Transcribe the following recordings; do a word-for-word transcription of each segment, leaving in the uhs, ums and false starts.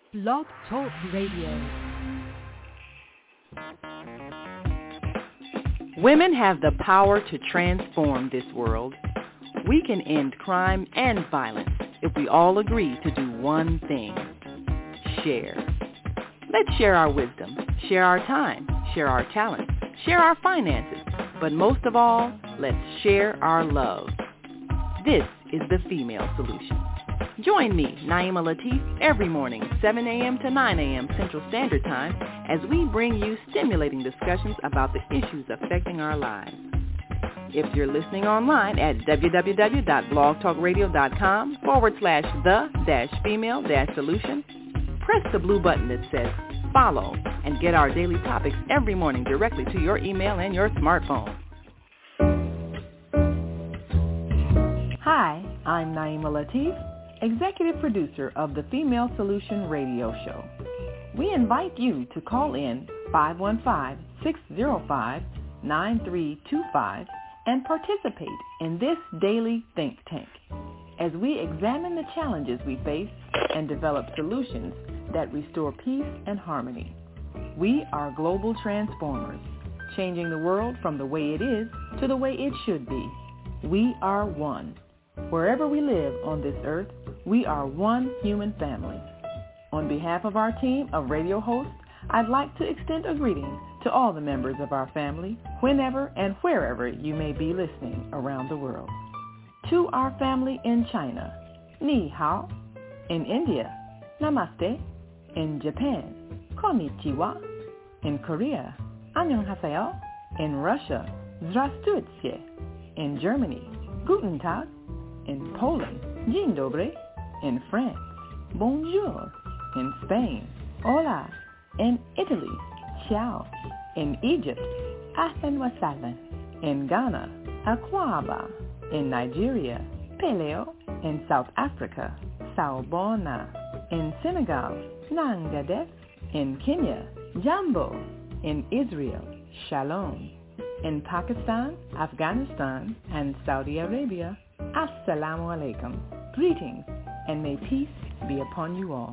Blog Talk Radio. Women have the power to transform this world. We can end crime and violence if we all agree to do one thing: share. Let's share our wisdom, share our time, share our talent, share our finances, but most of all, let's share our love. This is the Female Solution. Join me, Naima Latif, every morning, seven a.m. to nine a.m. Central Standard Time, as we bring you stimulating discussions about the issues affecting our lives. If you're listening online at www.blogtalkradio.com forward slash the dash female dash solution, press the blue button that says follow and get our daily topics every morning directly to your email and your smartphone. Hi, I'm Naima Latif, executive producer of the Female Solution radio show. We invite you to call in five one five, six zero five, nine three two five and participate in this daily think tank as we examine the challenges we face and develop solutions that restore peace and harmony. We are global transformers, changing the world from the way it is to the way it should be. We are one. Wherever we live on this earth, we are one human family. On behalf of our team of radio hosts, I'd like to extend a greeting to all the members of our family, whenever and wherever you may be listening around the world. To our family in China, Ni Hao. In India, Namaste. In Japan, Konnichiwa. In Korea, Annyeonghaseyo. In Russia, Здравствуйте. In Germany, Guten Tag. In Poland, Dzień dobry. In France, Bonjour. In Spain, Hola. In Italy, Ciao. In Egypt, Ahlan wa sahlan. In Ghana, Akwaba. In Nigeria, Peleo. In South Africa, Sawubona. In Senegal, Nangadef. In Kenya, Jambo. In Israel, Shalom. In Pakistan, Afghanistan, and Saudi Arabia, Assalamu alaikum. Greetings, and may peace be upon you all.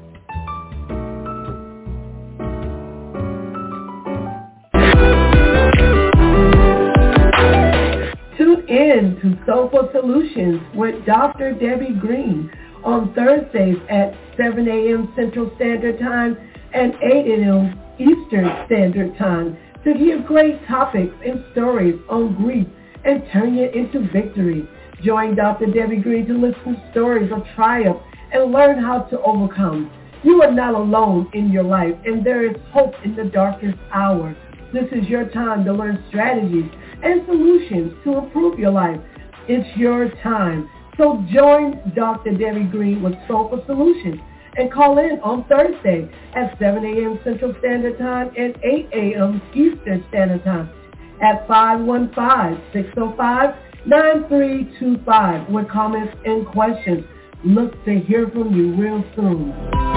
Tune in to Soulful Solutions with Doctor Debbie Green on Thursdays at seven a.m. Central Standard Time and eight a.m. Eastern Standard Time to hear great topics and stories on grief and turn it into victory. Join Doctor Debbie Green to listen to stories of triumph and learn how to overcome. You are not alone in your life, and there is hope in the darkest hour. This is your time to learn strategies and solutions to improve your life. It's your time. So join Doctor Debbie Green with Soulful Solutions and call in on Thursday at seven a.m. Central Standard Time and eight a.m. Eastern Standard Time at five one five, six zero five, nine three two five with comments and questions. Look to hear from you real soon.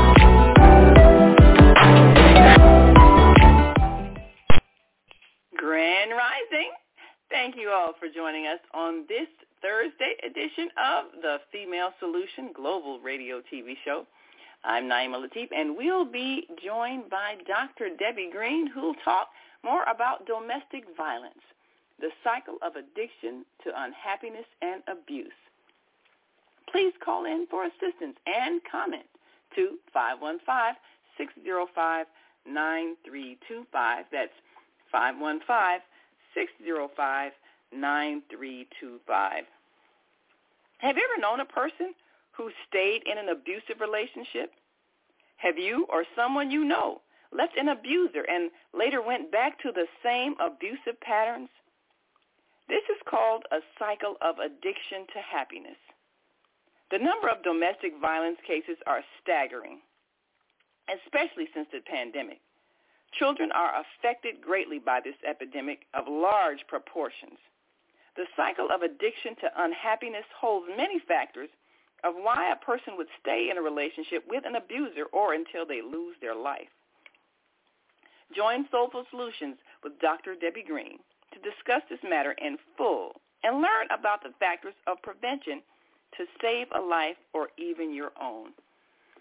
Grand Rising. Thank you all for joining us on this Thursday edition of the Female Solution Global Radio T V Show. I'm Naima Latif, and we'll be joined by Doctor Debbie Green, who'll talk more about domestic violence, the cycle of addiction to unhappiness and abuse. Please call in for assistance and comment to five one five, six zero five, nine three two five. That's five one five, six zero five, nine three two five. Have you ever known a person who stayed in an abusive relationship? Have you or someone you know left an abuser and later went back to the same abusive patterns? This is called a cycle of addiction to happiness. The number of domestic violence cases are staggering, especially since the pandemic. Children are affected greatly by this epidemic of large proportions. The cycle of addiction to unhappiness holds many factors of why a person would stay in a relationship with an abuser or until they lose their life. Join Soulful Solutions with Doctor Debbie Green to discuss this matter in full and learn about the factors of prevention to save a life or even your own.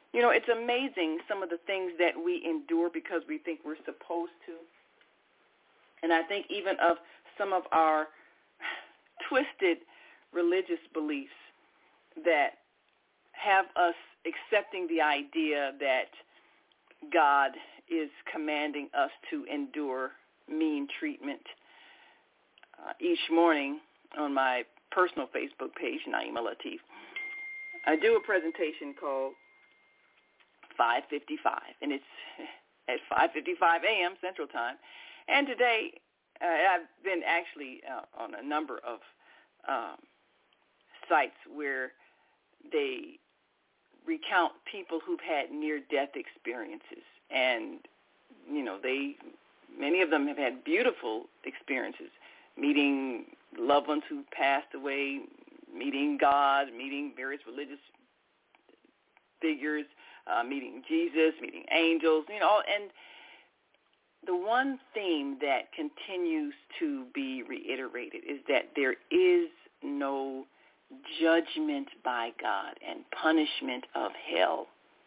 You know, it's amazing some of the things that we endure because we think we're supposed to. And I think even of some of our twisted religious beliefs that have us accepting the idea that God is commanding us to endure mean treatment. Uh, each morning on my personal Facebook page, Naima Latif, I do a presentation called five fifty-five, and it's at five fifty-five a.m. Central Time. And today, uh, I've been actually uh, on a number of um, sites where they recount people who've had near-death experiences. And, you know, they, many of them have had beautiful experiences, meeting loved ones who passed away, meeting God, meeting various religious figures, uh, meeting Jesus, meeting angels, you know, and the one theme that continues to be reiterated is that there is no judgment by God and punishment of hell.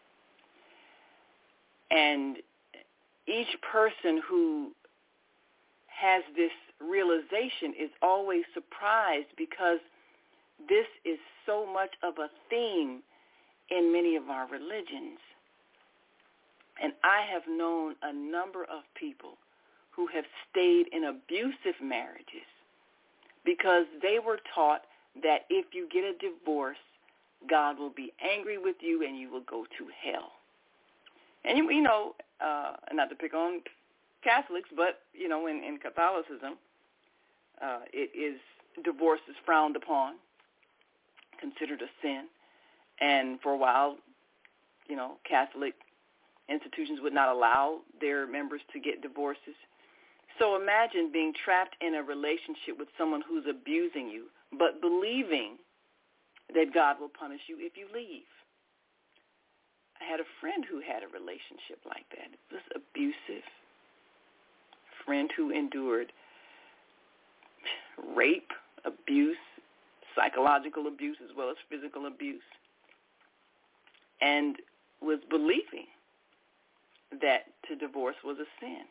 And each person who has this realization is always surprised because this is so much of a theme in many of our religions. And I have known a number of people who have stayed in abusive marriages because they were taught that if you get a divorce, God will be angry with you and you will go to hell. And, you, you know, uh, not to pick on Catholics, but, you know, in, in Catholicism, uh, it is, divorce is frowned upon, considered a sin. And for a while, you know, Catholic institutions would not allow their members to get divorces. So imagine being trapped in a relationship with someone who's abusing you, but believing that God will punish you if you leave. I had a friend who had a relationship like that. It was abusive. A friend who endured rape, abuse, psychological abuse, as well as physical abuse, and was believing that to divorce was a sin.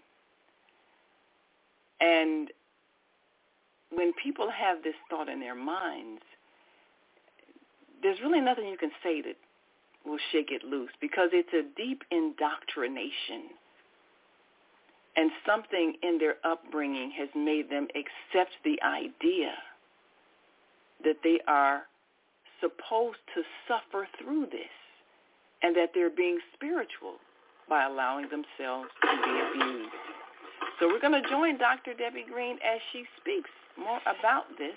And when people have this thought in their minds, there's really nothing you can say that will shake it loose because it's a deep indoctrination. And something in their upbringing has made them accept the idea that they are supposed to suffer through this and that they're being spiritual by allowing themselves to be abused. So we're going to join Doctor Debbie Green as she speaks more about this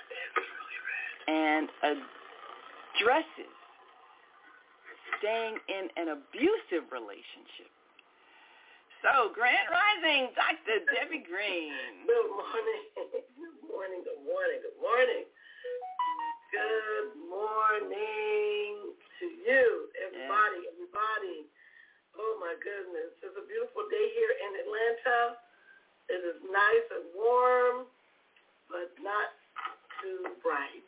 and addresses staying in an abusive relationship. So, Grand Rising, Doctor Debbie Green. Good morning. Good morning, good morning, good morning. Good morning to you, everybody, yeah. everybody. Oh, my goodness. It's a beautiful day here in Atlanta. It is nice and warm, but not too bright.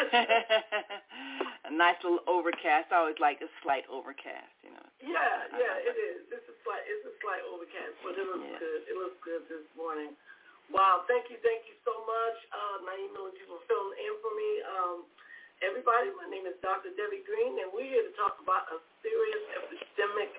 A nice little overcast. I always like a slight overcast, you know. Yeah, yeah, it is. It's a slight, it's a slight overcast, but it looks yeah. good. It looks good this morning. Wow, thank you, thank you so much, uh, Naima Latif, for filling in for me. Um, everybody, my name is Doctor Debbie Green, and we're here to talk about a serious epidemic.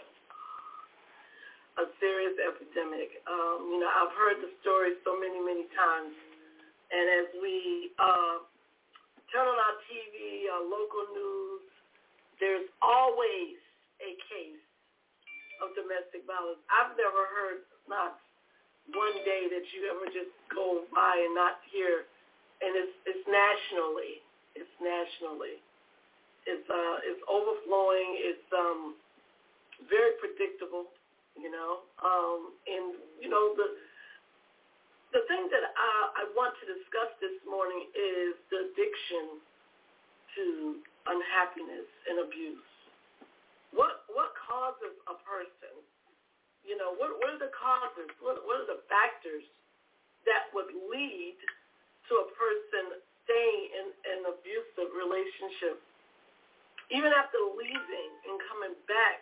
A serious epidemic. Um, you know, I've heard the story so many, many times. And as we uh, turn on our T V, our local news, there's always a case of domestic violence. I've never heard not one day that you ever just go by and not hear. And it's it's nationally. It's nationally. It's uh it's overflowing. It's um very predictable. You know, um, and, you know, the the thing that I, I want to discuss this morning is the addiction to unhappiness and abuse. What what causes a person, you know, what, what are the causes, what, what are the factors that would lead to a person staying in an abusive relationship, even after leaving and coming back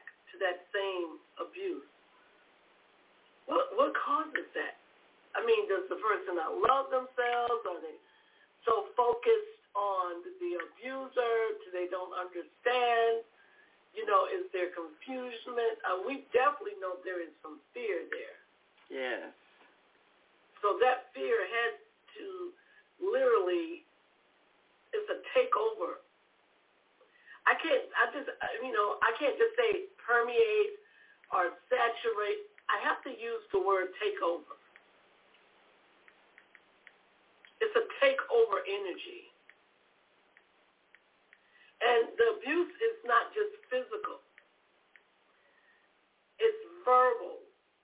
person not love themselves? Are they so focused on the abuser till they don't understand? You know, is there confusion? Uh, we definitely know there is some fear there. Yes. So that fear has to literally, it's a takeover. I can't, I just, you know, I can't just say permeate or saturate. I have to use the word takeover. It's a takeover energy. And the abuse is not just physical. It's verbal.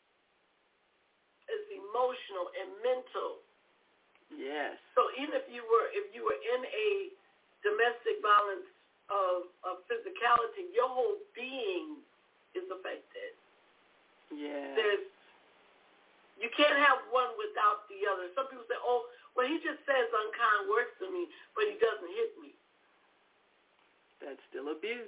It's emotional and mental. Yes. So even if you were if you were in a domestic violence of, of physicality, your whole being is affected. Yes. There's you can't have one without the other. Some people say, oh, well, he just says unkind words to me, but he doesn't hit me. That's still abuse.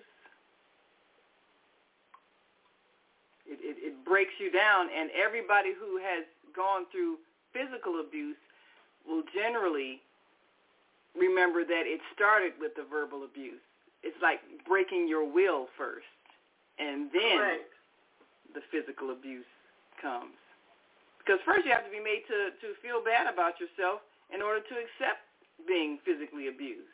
It, it, it breaks you down, and everybody who has gone through physical abuse will generally remember that it started with the verbal abuse. It's like breaking your will first, and then Correct. the physical abuse comes. Because first you have to be made to, to feel bad about yourself in order to accept being physically abused.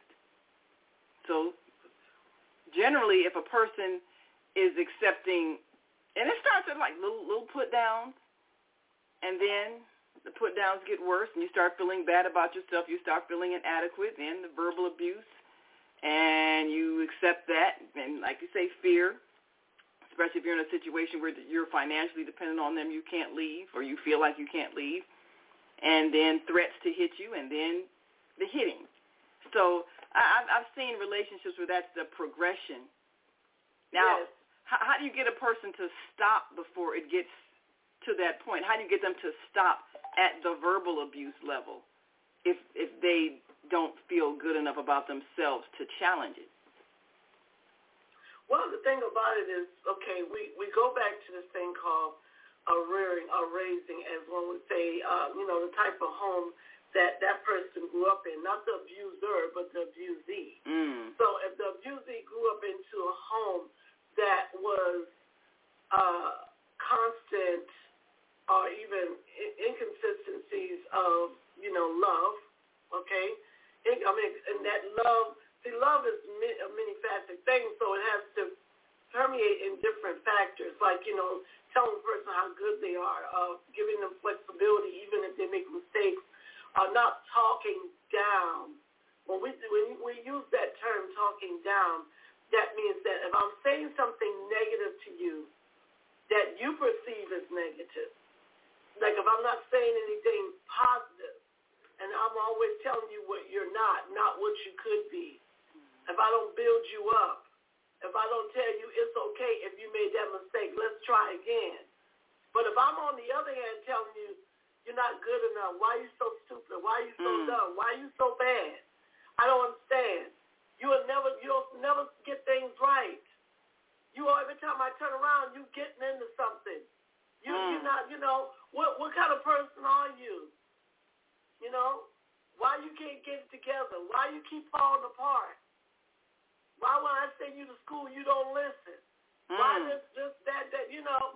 So generally, if a person is accepting, and it starts with like little little put downs, and then the put downs get worse, and you start feeling bad about yourself. You start feeling inadequate, and the verbal abuse, and you accept that, and like you say, fear. Especially if you're in a situation where you're financially dependent on them, you can't leave, or you feel like you can't leave, and then threats to hit you, and then the hitting. So I, I've seen relationships where that's the progression. Now, yes. how, how do you get a person to stop before it gets to that point? How do you get them to stop at the verbal abuse level if if they don't feel good enough about themselves to challenge it? Well, the thing about it is, okay, we, we go back to this thing called a rearing, a raising, as one would say, uh, you know, the type of home that that person grew up in, not the abuser, but the abusee. Mm. So if the abusee grew up into a home that was uh, constant or even inconsistencies of, you know, love, okay? I mean, and that love, see, love is a many-faceted thing, so it has to permeate in different factors, like, you know, telling the person how good they are, uh, giving them flexibility even if they make mistakes, uh, not talking down. When we, when we use that term, talking down, that means that if I'm saying something negative to you that you perceive as negative, like if I'm not saying anything positive, and I'm always telling you what you're not, not what you could be. If I don't build you up, if I don't tell you it's okay if you made that mistake, let's try again. But if I'm on the other hand telling you you're not good enough, why are you so stupid? Why are you so mm. dumb? Why are you so bad? I don't understand. You will never, you'll never get things right. You every time I turn around, you getting into something. You, mm. you're not, you know, what what kind of person are you? You know, why you can't get it together? Why you keep falling apart? Why when I send you to school, you don't listen? Mm. Why this, this, that, that, you know?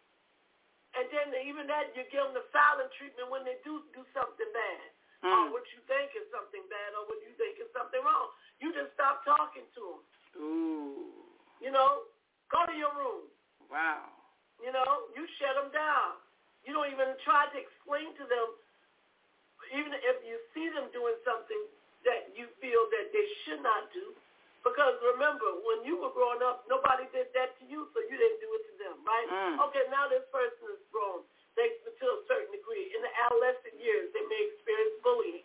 And then even that, you give them the silent treatment when they do do something bad. Mm. Or what you think is something bad or what you think is something wrong. You just stop talking to them. Ooh. You know, go to your room. Wow. You know, you shut them down. You don't even try to explain to them, even if you see them doing something that you feel that they should not do. Because remember, when you were growing up, nobody did that to you, so you didn't do it to them, right? Mm. Okay, now this person is grown. They, to a certain degree, in the adolescent years, they may experience bullying.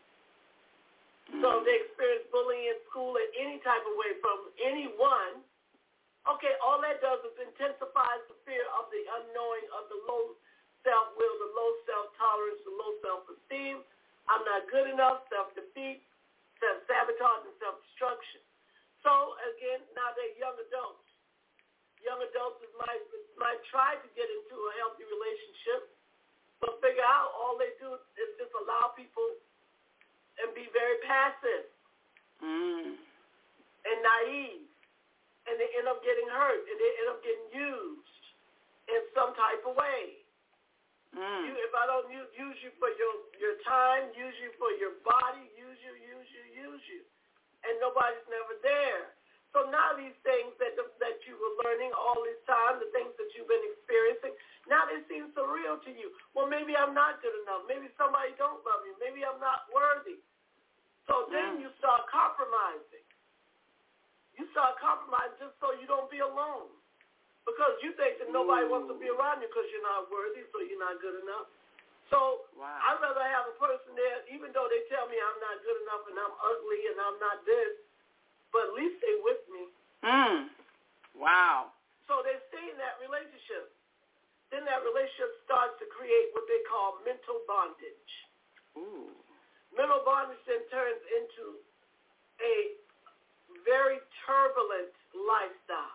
Mm. So if they experience bullying in school in any type of way from anyone, okay, all that does is intensifies the fear of the unknowing, of the low self-will, the low self-tolerance, the low self-esteem. I'm not good enough, self-defeat, self-sabotage, and self-destruction. So, again, now they're young adults. Young adults might, might try to get into a healthy relationship, but figure out all they do is just allow people and be very passive mm. and naive, and they end up getting hurt, and they end up getting used in some type of way. Mm. You, if I don't use, use you for your, your time, use you for your body, use you, use you, use you, and nobody's never there. So now these things that that you were learning all this time, the things that you've been experiencing, now they seem surreal to you. Well, maybe I'm not good enough. Maybe somebody don't love me. Maybe I'm not worthy. So then mm. you start compromising. You start compromising just so you don't be alone. Because you think that nobody Ooh. wants to be around you because you're not worthy, so you're not good enough. So wow. I'd rather have a person there, even though they tell me I'm not good enough and I'm ugly and I'm not this, but at least they with me. Mm. Wow. So they stay in that relationship. Then that relationship starts to create what they call mental bondage. Ooh. Mental bondage then turns into a very turbulent lifestyle.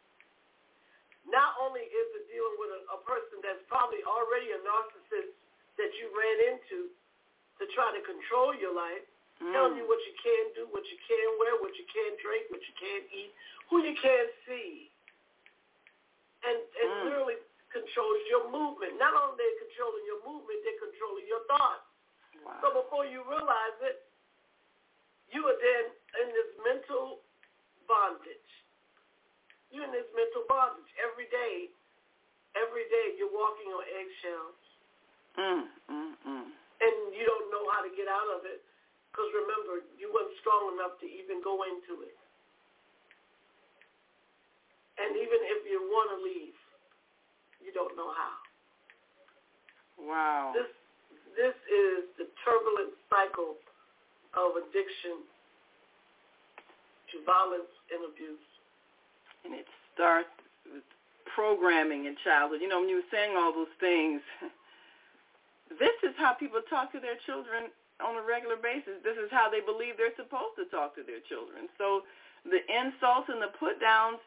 Not only is it dealing with a, a person that's probably already a narcissist that you ran into to try to control your life, mm. telling you what you can do, what you can wear, what you can drink, what you can eat, who you can't see, and, and mm. literally controls your movement. Not only are they controlling your movement, they're controlling your thoughts. Wow. So before you realize it, you are then in this mental bondage. You're in this mental bondage. Every day, every day you're walking on eggshells. Mm, mm, mm. And you don't know how to get out of it because, remember, you weren't strong enough to even go into it. And even if you want to leave, you don't know how. Wow. This, this is the turbulent cycle of addiction to violence and abuse. And it starts with programming in childhood. You know, when you were saying all those things, this is how people talk to their children on a regular basis. This is how they believe they're supposed to talk to their children. So the insults and the put-downs,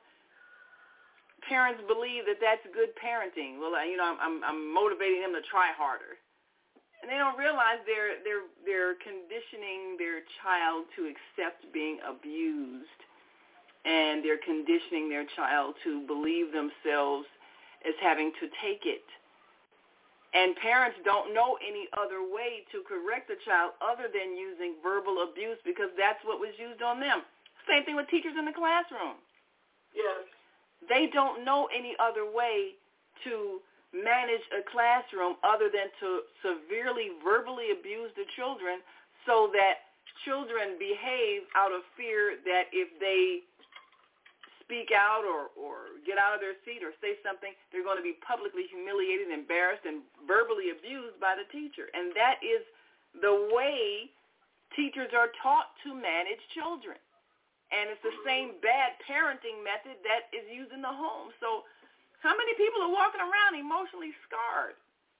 parents believe that that's good parenting. Well, you know, I'm, I'm, I'm motivating them to try harder. And they don't realize they're, they're, they're conditioning their child to accept being abused. And they're conditioning their child to believe themselves as having to take it. And parents don't know any other way to correct a child other than using verbal abuse because that's what was used on them. Same thing with teachers in the classroom. Yes. They don't know any other way to manage a classroom other than to severely verbally abuse the children so that children behave out of fear that if they speak out or, or get out of their seat or say something, they're going to be publicly humiliated, embarrassed, and verbally abused by the teacher. And that is the way teachers are taught to manage children. And it's the same bad parenting method that is used in the home. So how many people are walking around emotionally scarred?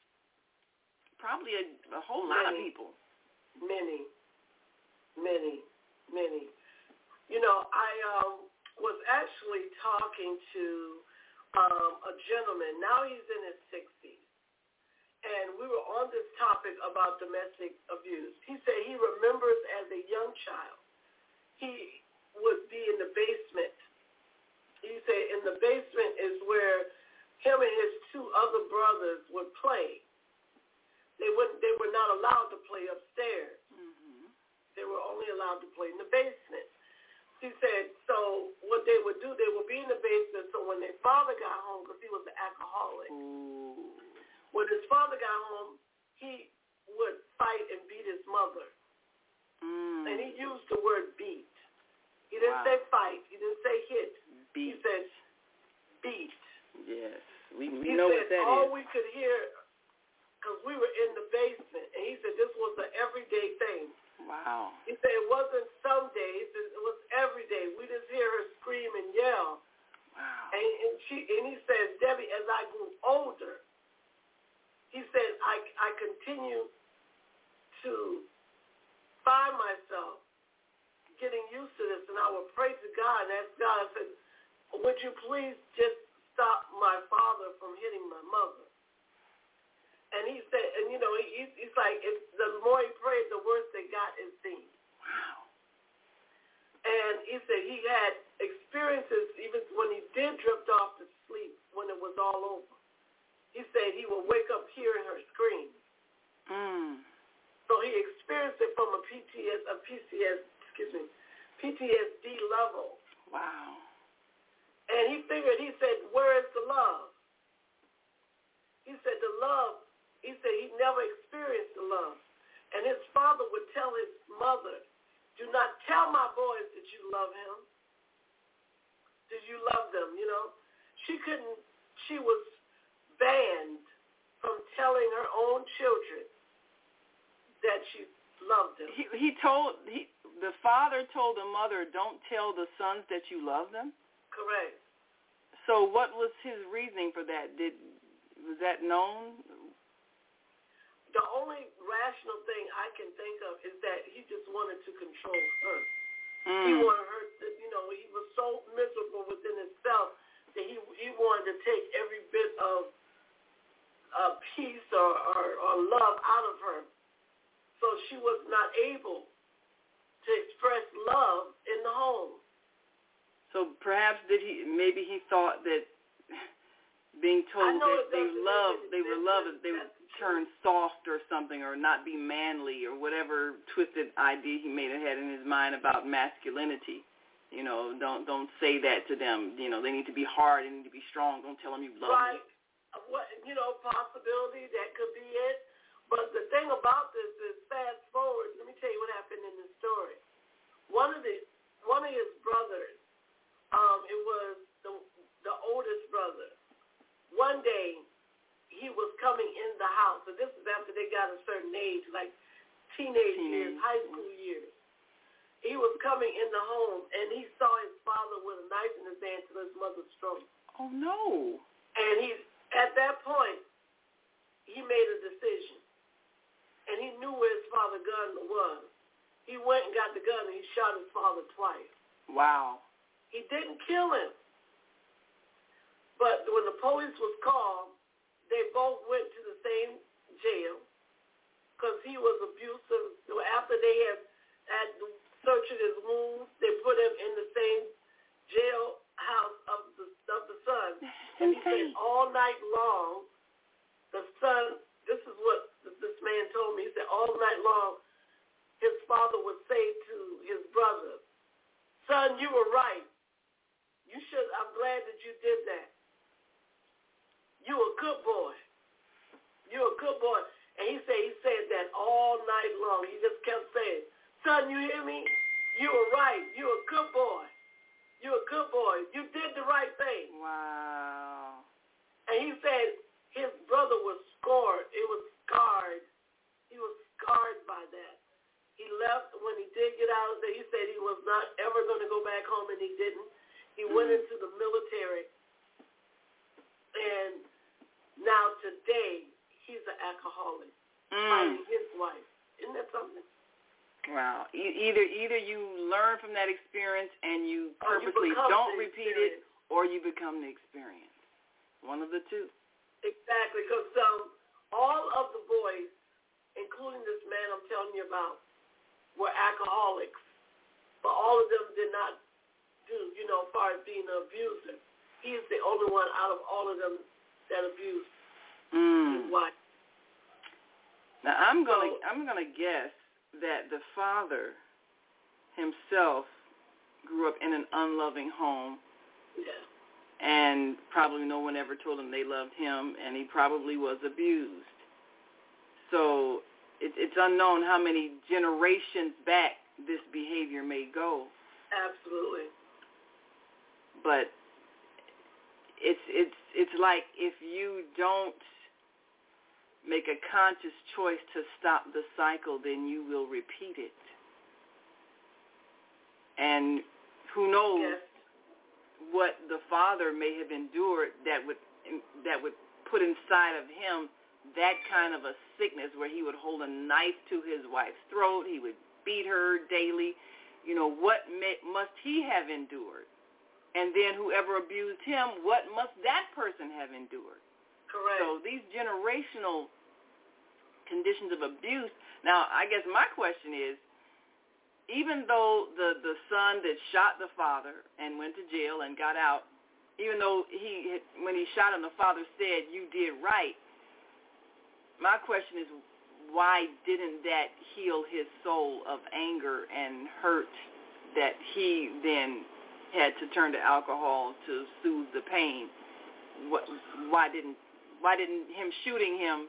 Probably a, a whole lot many, of people. Many, many, many. You know, I... Um, was actually talking to um, a gentleman. Now he's in his sixties. And we were on this topic about domestic abuse. He said he remembers as a young child, he would be in the basement. He said in the basement is where him and his two other brothers would play. They wouldn't. They were not allowed to play upstairs. Mm-hmm. They were only allowed to play in the basement. He said, so what they would do, they would be in the basement, so when their father got home, because he was an alcoholic, Ooh. when his father got home, he would fight and beat his mother. Mm. And he used the word beat. He didn't Wow. say fight. He didn't say hit. Beat. He said beat. Yes. We, we he know said what that all is. we could hear, because we were in the basement, and he said this was an everyday thing. Wow. He said it wasn't some days, it was every day. We just hear her scream and yell. Wow. And, and she and he says, Debbie, as I grew older, he said, I, I continue to find myself getting used to this, and I would pray to God and ask God, I said, would you please just stop my father from hitting my mother? And he said, dropped off to sleep when it was all over. He said he would wake up hearing her scream. Mm. So he experienced it from a P T S, a P C S, excuse me, P T S D level. Wow. And he figured, he said, where is the love? He said the love, he said he never experienced the love. And his father would tell his mother, do not tell my boys that you love him. Did you love them, you know? She couldn't, she was banned from telling her own children that she loved them. He, he told, he, the father told the mother, don't tell the sons that you love them? Correct. So what was his reasoning for that? Did was that known? The only rational thing I can think of is that he just wanted to control her. Mm. He wanted her to, you know, he was so miserable within himself that he he wanted to take every bit of uh, peace or, or, or love out of her. So she was not able to express love in the home. So perhaps did he? Maybe he thought that being told that they love, they were loved, they would turn soft or something, or not be manly, or whatever twisted idea he may have had in his mind about masculinity. You know, don't don't say that to them. You know, they need to be hard, they need to be strong. Don't tell them you love right. them. Right. What, you know, possibility that could be it. But the thing about this is, fast forward. Let me tell you what happened in this story. One of the one of his brothers. Um, it was the the oldest brother. One day, he was coming in the house, and this is after they got a certain age, like teenage, teenage. years, high school years. He was coming in the home, and he saw his father with a knife in his hand to his mother's throat. Oh, no. And he, at that point, he made a decision, and he knew where his father's gun was. He went and got the gun, and he shot his father twice. Wow. He didn't kill him. But when the police was called, they both went to the same jail because he was abusive. After they had, had searched his wounds, they put him in the same jail house of the, of the son. And he said all night long, the son, this is what this man told me, he said all night long, his father would say to his brother, son, you were right. You should, I'm glad that you did that. You a good boy. You a good boy. And he said he said that all night long. He just kept saying, son, you hear me? You were right. You a good boy. You a good boy. You did the right thing. Wow. And he said his brother was scarred. It was scarred. He was scarred by that. He left when he did get out of there. He said he was not ever going to go back home, and he didn't. He mm. went into the military, and now today he's an alcoholic, mm. fighting his wife. Isn't that something? Wow. E- either either you learn from that experience and you purposely you don't repeat it, or you become the experience. One of the two. Exactly, because um, all of the boys, including this man I'm telling you about, were alcoholics, but all of them did not do, you know, as far as being an abuser. He's the only one out of all of them that abused mm. his wife. Now I'm gonna so, I'm gonna guess that the father himself grew up in an unloving home. Yeah. And probably no one ever told him they loved him, and he probably was abused. So it, it's unknown how many generations back this behavior may go. Absolutely. But it's it's it's like if you don't make a conscious choice to stop the cycle, then you will repeat it. And who knows yes. what the father may have endured that would that would put inside of him that kind of a sickness where he would hold a knife to his wife's throat, he would beat her daily. You know, what may, must he have endured? And then whoever abused him, what must that person have endured? Correct. So these generational conditions of abuse. Now, I guess my question is, even though the, the son that shot the father and went to jail and got out even though he, when he shot him, the father said, "You did right." My question is, why didn't that heal his soul of anger and hurt that he then had to turn to alcohol to soothe the pain? What, why didn't why didn't him shooting him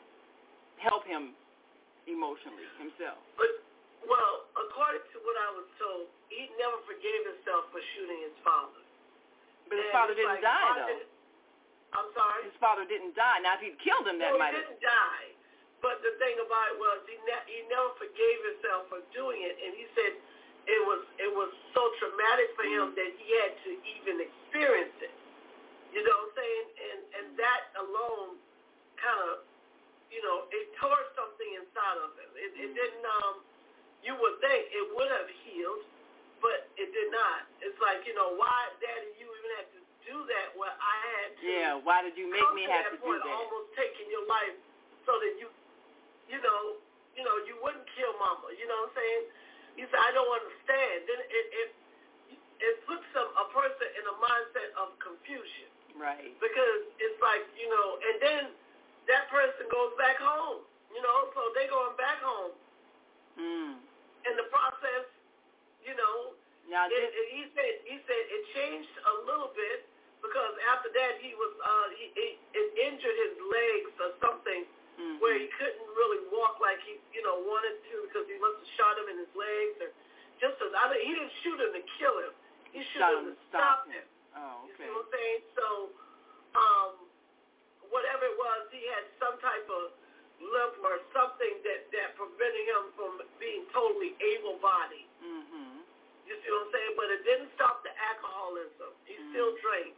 help him emotionally himself? But, well, according to what I was told, he never forgave himself for shooting his father. But his and father didn't like, die, though. Did, I'm sorry? His father didn't die. Now, if he'd killed him, that no, might he have... didn't die. But the thing about it was he, ne- he never forgave himself for doing it, and he said it was it was so traumatic for him that he had to even experience it. You know what I'm saying? And and that alone kind of, you know, it tore something inside of him. It, it didn't, um, you would think it would have healed, but it did not. It's like, you know, why, Daddy, you even had to do that? Well, I had to. Yeah, why did you make come me to have that to point, do that? Almost taking your life so that you, you know, you know, you wouldn't kill Mama. You know what I'm saying? He said, I don't understand. Then it it it puts some, a person in a mindset of confusion. Right. Because it's like, you know, and then that person goes back home. You know, so they going back home. Mm. In the process, you know, now, it, it, he said he said it changed a little bit because after that he was uh, he, he it injured his legs or something. Mm-hmm. Where he couldn't really walk like he, you know, wanted to because he must have shot him in his legs or just as I mean, he didn't shoot him to kill him. He shot him to stop him. him. Oh, okay. You see what I'm saying? So, um, whatever it was, he had some type of limp or something that, that prevented him from being totally able-bodied. Mm-hmm. You see what I'm saying? But it didn't stop the alcoholism. He mm-hmm. still drank.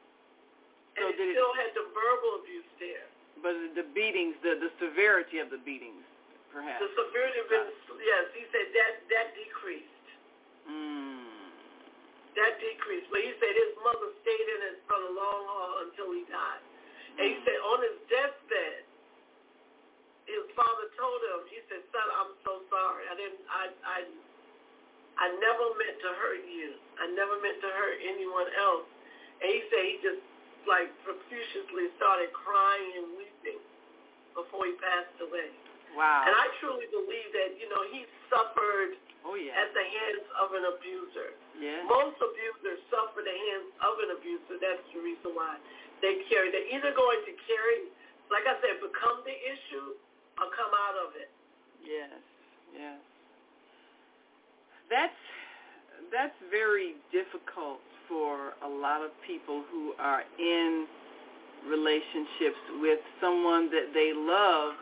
And so he still it... had the verbal abuse there. But the beatings, the, the severity of the beatings, perhaps. The severity of it, yes, he said that that decreased. Mm. That decreased. But he said his mother stayed in it for the long haul until he died. Mm. And he said on his deathbed, his father told him, he said, son, I'm so sorry. I didn't, I, I, I never meant to hurt you. I never meant to hurt anyone else. And he said he just, like, profusely started crying and weeping before he passed away. Wow. And I truly believe that, you know, he suffered oh, yeah. at the hands of an abuser. Yeah. Most abusers suffer at the hands of an abuser. That's the reason why they carry. They're either going to carry, like I said, become the issue or come out of it. Yes, yes. That's, that's very difficult for a lot of people who are in relationships with someone that they love,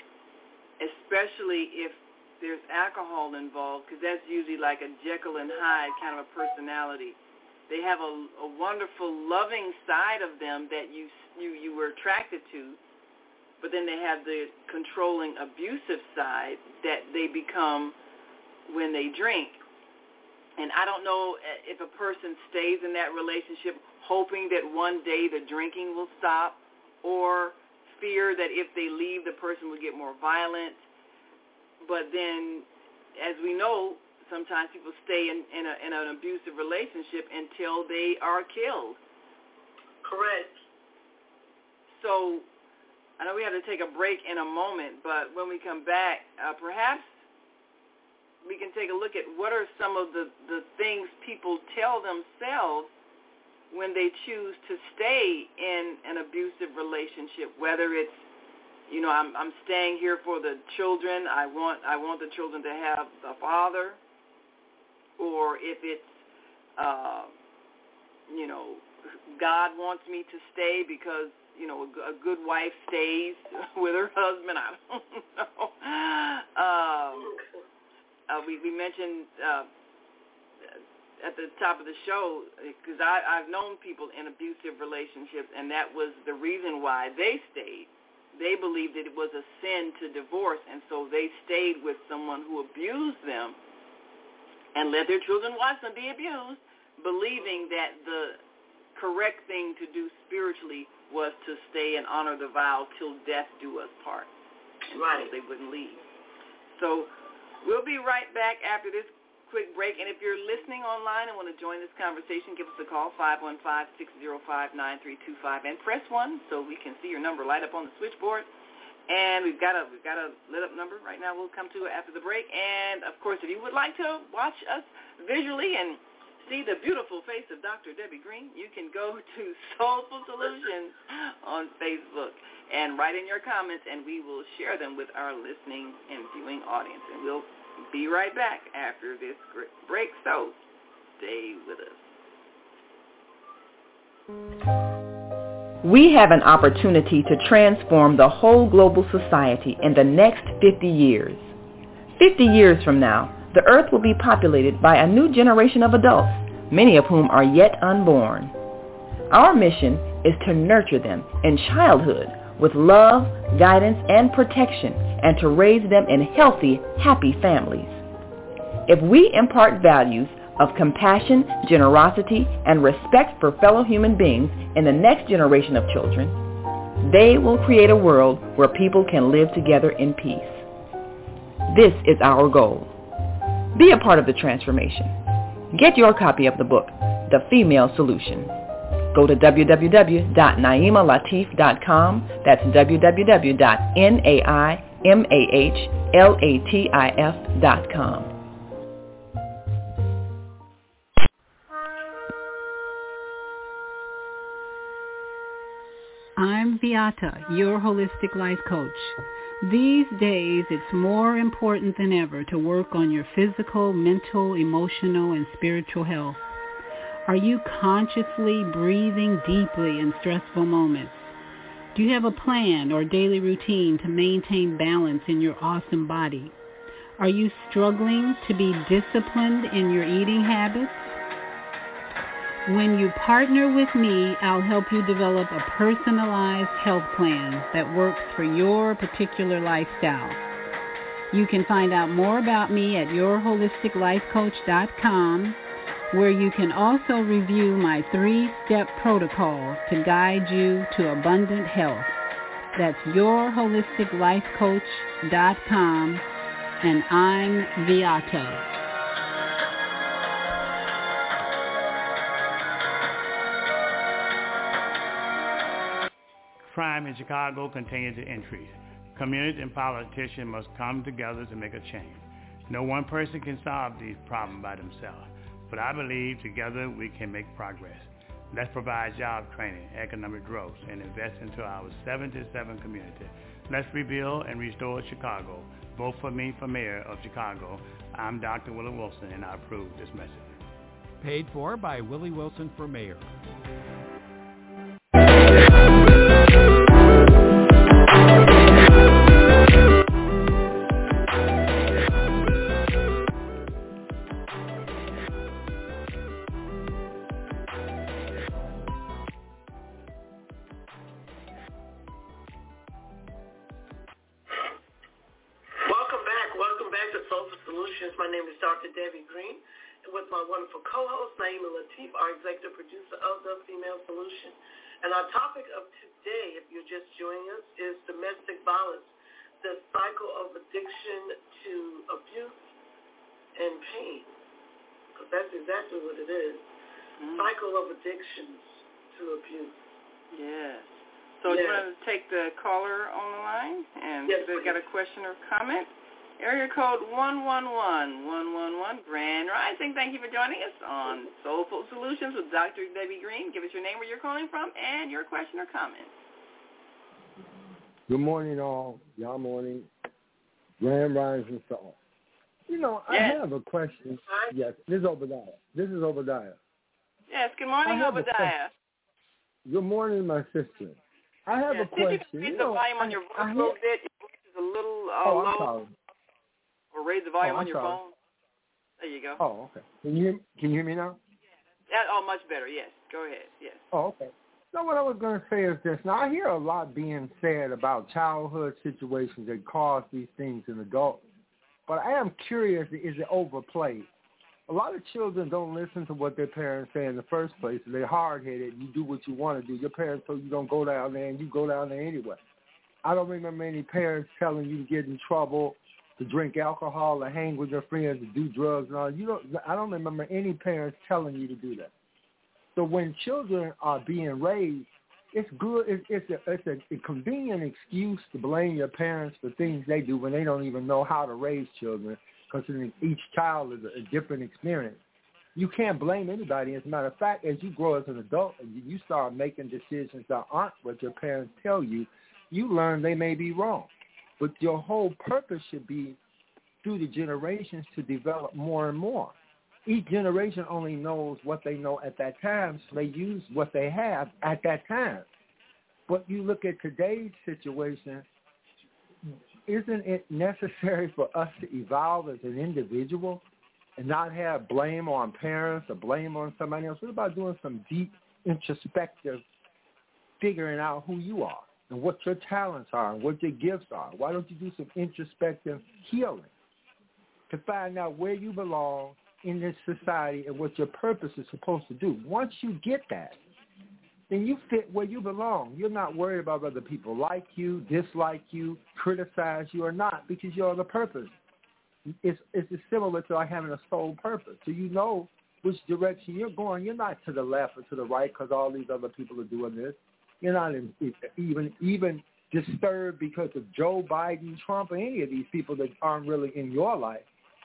especially if there's alcohol involved, because that's usually like a Jekyll and Hyde kind of a personality. They have a, a wonderful, loving side of them that you, you you were attracted to, but then they have the controlling, abusive side that they become when they drink. And I don't know if a person stays in that relationship hoping that one day the drinking will stop, or fear that if they leave, the person will get more violent. But then, as we know, sometimes people stay in, in, a, in an abusive relationship until they are killed. Correct. So I know we have to take a break in a moment, but when we come back, uh, perhaps we can take a look at what are some of the, the things people tell themselves when they choose to stay in an abusive relationship, whether it's, you know, I'm I'm staying here for the children, I want I want the children to have a father, or if it's, uh, you know, God wants me to stay because, you know, a, a good wife stays with her husband. I don't know. Um, Uh, we, we mentioned uh, at the top of the show, because I've known people in abusive relationships, and that was the reason why they stayed. They believed that it was a sin to divorce, and so they stayed with someone who abused them and let their children watch them be abused, believing that the correct thing to do spiritually was to stay and honor the vow till death do us part. And right. So they wouldn't leave. So we'll be right back after this quick break. And if you're listening online and want to join this conversation, give us a call, five one five, six zero five, nine three two five, and press one so we can see your number light up on the switchboard. And we've got a we've got a lit up number right now we'll come to after the break. And, of course, if you would like to watch us visually and see the beautiful face of Doctor Debbie Green, you can go to Soulful Solutions on Facebook and write in your comments, and we will share them with our listening and viewing audience. And we'll be right back after this break, so stay with us. We have an opportunity to transform the whole global society in the next fifty years. fifty years from now, the earth will be populated by a new generation of adults, many of whom are yet unborn. Our mission is to nurture them in childhood with love, guidance, and protection, and to raise them in healthy, happy families. If we impart values of compassion, generosity, and respect for fellow human beings in the next generation of children, they will create a world where people can live together in peace. This is our goal. Be a part of the transformation. Get your copy of the book, The Female Solution. Go to w w w dot naima latif dot com. That's w w w dot naima latif dot com. I'm Beata, your holistic life coach. These days, it's more important than ever to work on your physical, mental, emotional, and spiritual health. Are you consciously breathing deeply in stressful moments? Do you have a plan or daily routine to maintain balance in your awesome body? Are you struggling to be disciplined in your eating habits? When you partner with me, I'll help you develop a personalized health plan that works for your particular lifestyle. You can find out more about me at your holistic life coach dot com, where you can also review my three-step protocol to guide you to abundant health. That's your holistic life coach dot com, and I'm Beata. Crime in Chicago continues to increase. Communities and politicians must come together to make a change. No one person can solve these problems by themselves, but I believe together we can make progress. Let's provide job training, economic growth, and invest into our seventy-seven community. Let's rebuild and restore Chicago. Vote for me for mayor of Chicago. I'm Doctor Willie Wilson, and I approve this message. Paid for by Willie Wilson for mayor. My name is Doctor Debbie Green, and with my wonderful co-host, Naima Latif, our executive producer of The Female Solution. And our topic of today, if you're just joining us, is domestic violence, the cycle of addiction to abuse and pain. Because that's exactly what it is. Mm-hmm. Cycle of addictions to abuse. Yes. So yes. Do you want to take the caller on the line? And yes, if they've got a question or comment? Area code one one one, one one one, Grand Rising. Thank you for joining us on Soulful Solutions with Doctor Debbie Green. Give us your name, where you're calling from, and your question or comment. Good morning, all. Y'all morning. Grand Rising Soul. You know, yes. I have a question. Hi. Yes, this is Obadiah. This is Obadiah. Yes, good morning, Obadiah. Good morning, my sister. I have yes. a question. Did you raise you the know, volume on your voice a little bit? Your voice is a little uh, oh, low. I'm sorry. Or raise the volume oh, on your sorry. phone. There you go. Oh, okay. Can you can you hear me now? Yeah, oh, much better. Yes. Go ahead. Yes. Oh, okay. Now, what I was going to say is this. Now, I hear a lot being said about childhood situations that cause these things in adults, but I am curious, is it overplayed? A lot of children don't listen to what their parents say in the first place. They're hard-headed. You do what you want to do. Your parents told you don't go down there, and you go down there anyway. I don't remember any parents telling you to get in trouble to drink alcohol, to hang with your friends, to do drugs and all. You don't. I don't remember any parents telling you to do that. So when children are being raised, it's good. It's, it's, a, it's a, a convenient excuse to blame your parents for things they do when they don't even know how to raise children, because each child is a, a different experience. You can't blame anybody. As a matter of fact, as you grow as an adult and you start making decisions that aren't what your parents tell you, you learn they may be wrong. But your whole purpose should be through the generations to develop more and more. Each generation only knows what they know at that time, so they use what they have at that time. But you look at today's situation, isn't it necessary for us to evolve as an individual and not have blame on parents or blame on somebody else? What about doing some deep introspective figuring out who you are and what your talents are and what your gifts are? Why don't you do some introspective healing to find out where you belong in this society and what your purpose is supposed to do? Once you get that, then you fit where you belong. You're not worried about whether people like you, dislike you, criticize you or not, because you're on the purpose. It's, it's similar to like having a sole purpose. So you know which direction you're going. You're not to the left or to the right because all these other people are doing this. You're not in, even even disturbed because of Joe Biden, Trump, or any of these people that aren't really in your life.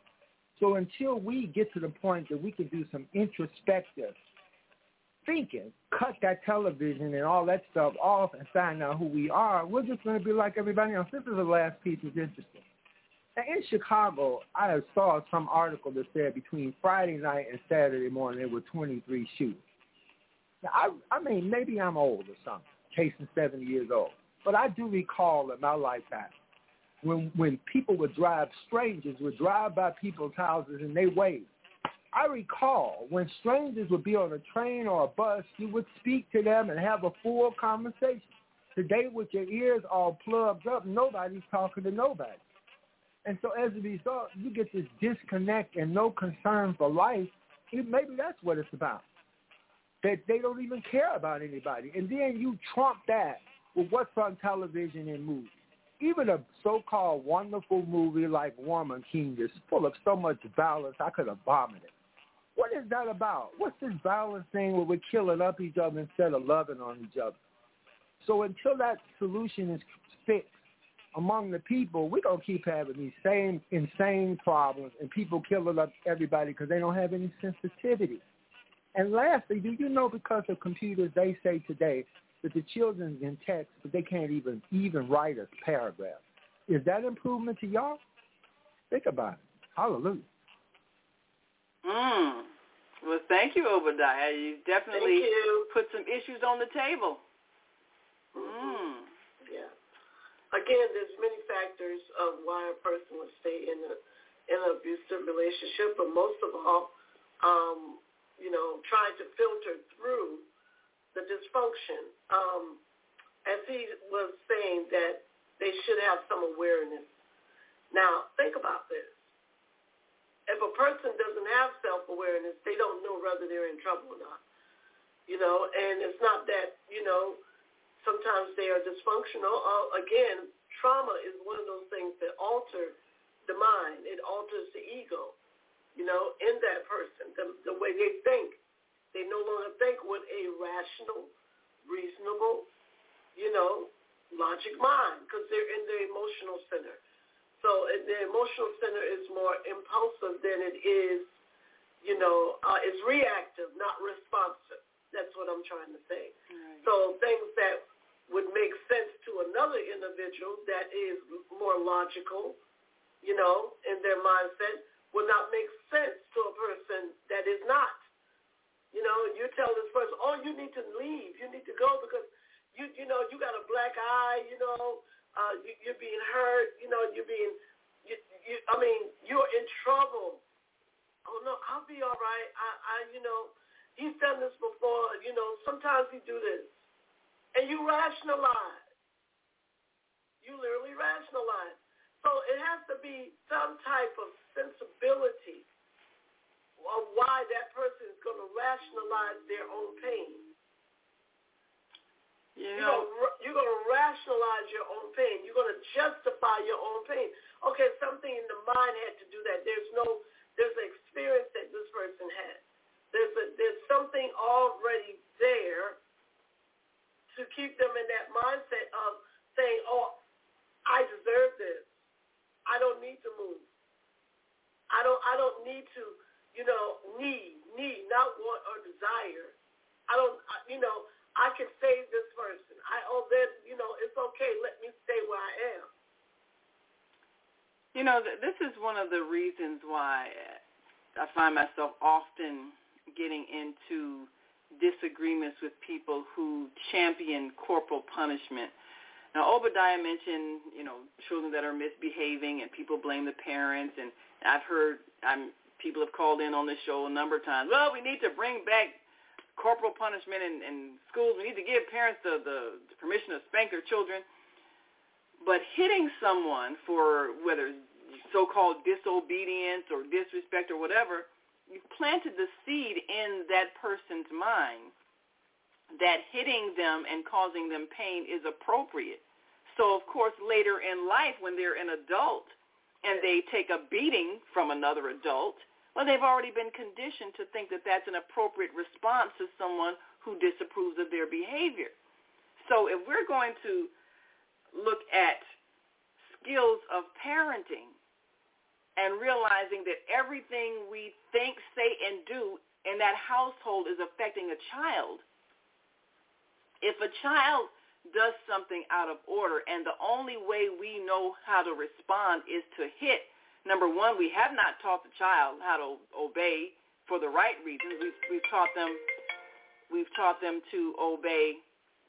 So until we get to the point that we can do some introspective thinking, cut that television and all that stuff off and find out who we are, we're just going to be like everybody else. This is the last piece that's interesting. Now, in Chicago, I saw some article that said between Friday night and Saturday morning, there were twenty-three shootings. Now, I, I mean, maybe I'm old or something, chasing seventy years old, but I do recall in my lifetime when when people would drive, strangers would drive by people's houses and they waved. I recall when strangers would be on a train or a bus, you would speak to them and have a full conversation. Today, with your ears all plugged up, nobody's talking to nobody. And so as a result, you get this disconnect and no concern for life. Maybe that's what it's about, that they don't even care about anybody. And then you trump that with what's on television and movies. Even a so-called wonderful movie like Woman King is full of so much violence, I could have vomited. What is that about? What's this violence thing where we're killing up each other instead of loving on each other? So until that solution is fixed among the people, we're going to keep having these same insane problems and people killing up everybody because they don't have any sensitivity. And lastly, do you know because of computers, they say today that the children can text, but they can't even, even write a paragraph. Is that improvement to y'all? Think about it. Hallelujah. Mm. Well, thank you, Obadiah. You definitely you. put some issues on the table. Mm. Yeah. Again, there's many factors of why a person would stay in, a, in an abusive relationship, but most of all, um, you know, trying to filter through the dysfunction. Um, as he was saying that they should have some awareness. Now, think about this. If a person doesn't have self-awareness, they don't know whether they're in trouble or not. You know, and it's not that, you know, sometimes they are dysfunctional. Uh, again, trauma is one of those things that alter the mind. It alters the ego, you know, in that person, the, the way they think. They no longer think with a rational, reasonable, you know, logic mind because they're in the emotional center. So the emotional center is more impulsive than it is, you know, uh, it's reactive, not responsive. That's what I'm trying to say. Right. So things that would make sense to another individual that is more logical, you know, in their mindset, will not make sense to a person that is not. You know, you tell this person, oh, you need to leave. You need to go because, you you know, you got a black eye, you know, uh, you, you're being hurt, you know, you're being, you, you, I mean, you're in trouble. Oh, no, I'll be all right. I, I, you know, he's done this before. You know, sometimes he do this. And you rationalize. You literally rationalize. So it has to be some type of sensibility of why that person is going to rationalize their own pain. You know, you're going to rationalize your own pain. You're going to justify by your own pain. Okay, something in the mind had to do that. There's no, there's an experience that this person had. There's a, there's something already there to keep them in that mindset of saying, oh, I deserve this. I don't need to move. I don't I don't need to, you know, need, need, not want or desire. I don't, you know, I can save this person. I, oh, then, you know, it's okay. Let me stay where I am. You know, this is one of the reasons why I find myself often getting into disagreements with people who champion corporal punishment. Now, Obadiah mentioned, you know, children that are misbehaving and people blame the parents. And I've heard I'm, people have called in on this show a number of times. Well, we need to bring back corporal punishment in, in schools. We need to give parents the, the, the permission to spank their children. But hitting someone for whether so-called disobedience or disrespect or whatever, you've planted the seed in that person's mind that hitting them and causing them pain is appropriate. So, of course, later in life when they're an adult and they take a beating from another adult, well, they've already been conditioned to think that that's an appropriate response to someone who disapproves of their behavior. So if we're going to look at skills of parenting and realizing that everything we think, say, and do in that household is affecting a child, if a child does something out of order and the only way we know how to respond is to hit, number one, we have not taught the child how to obey for the right reasons. We've, we've taught them we've taught them to obey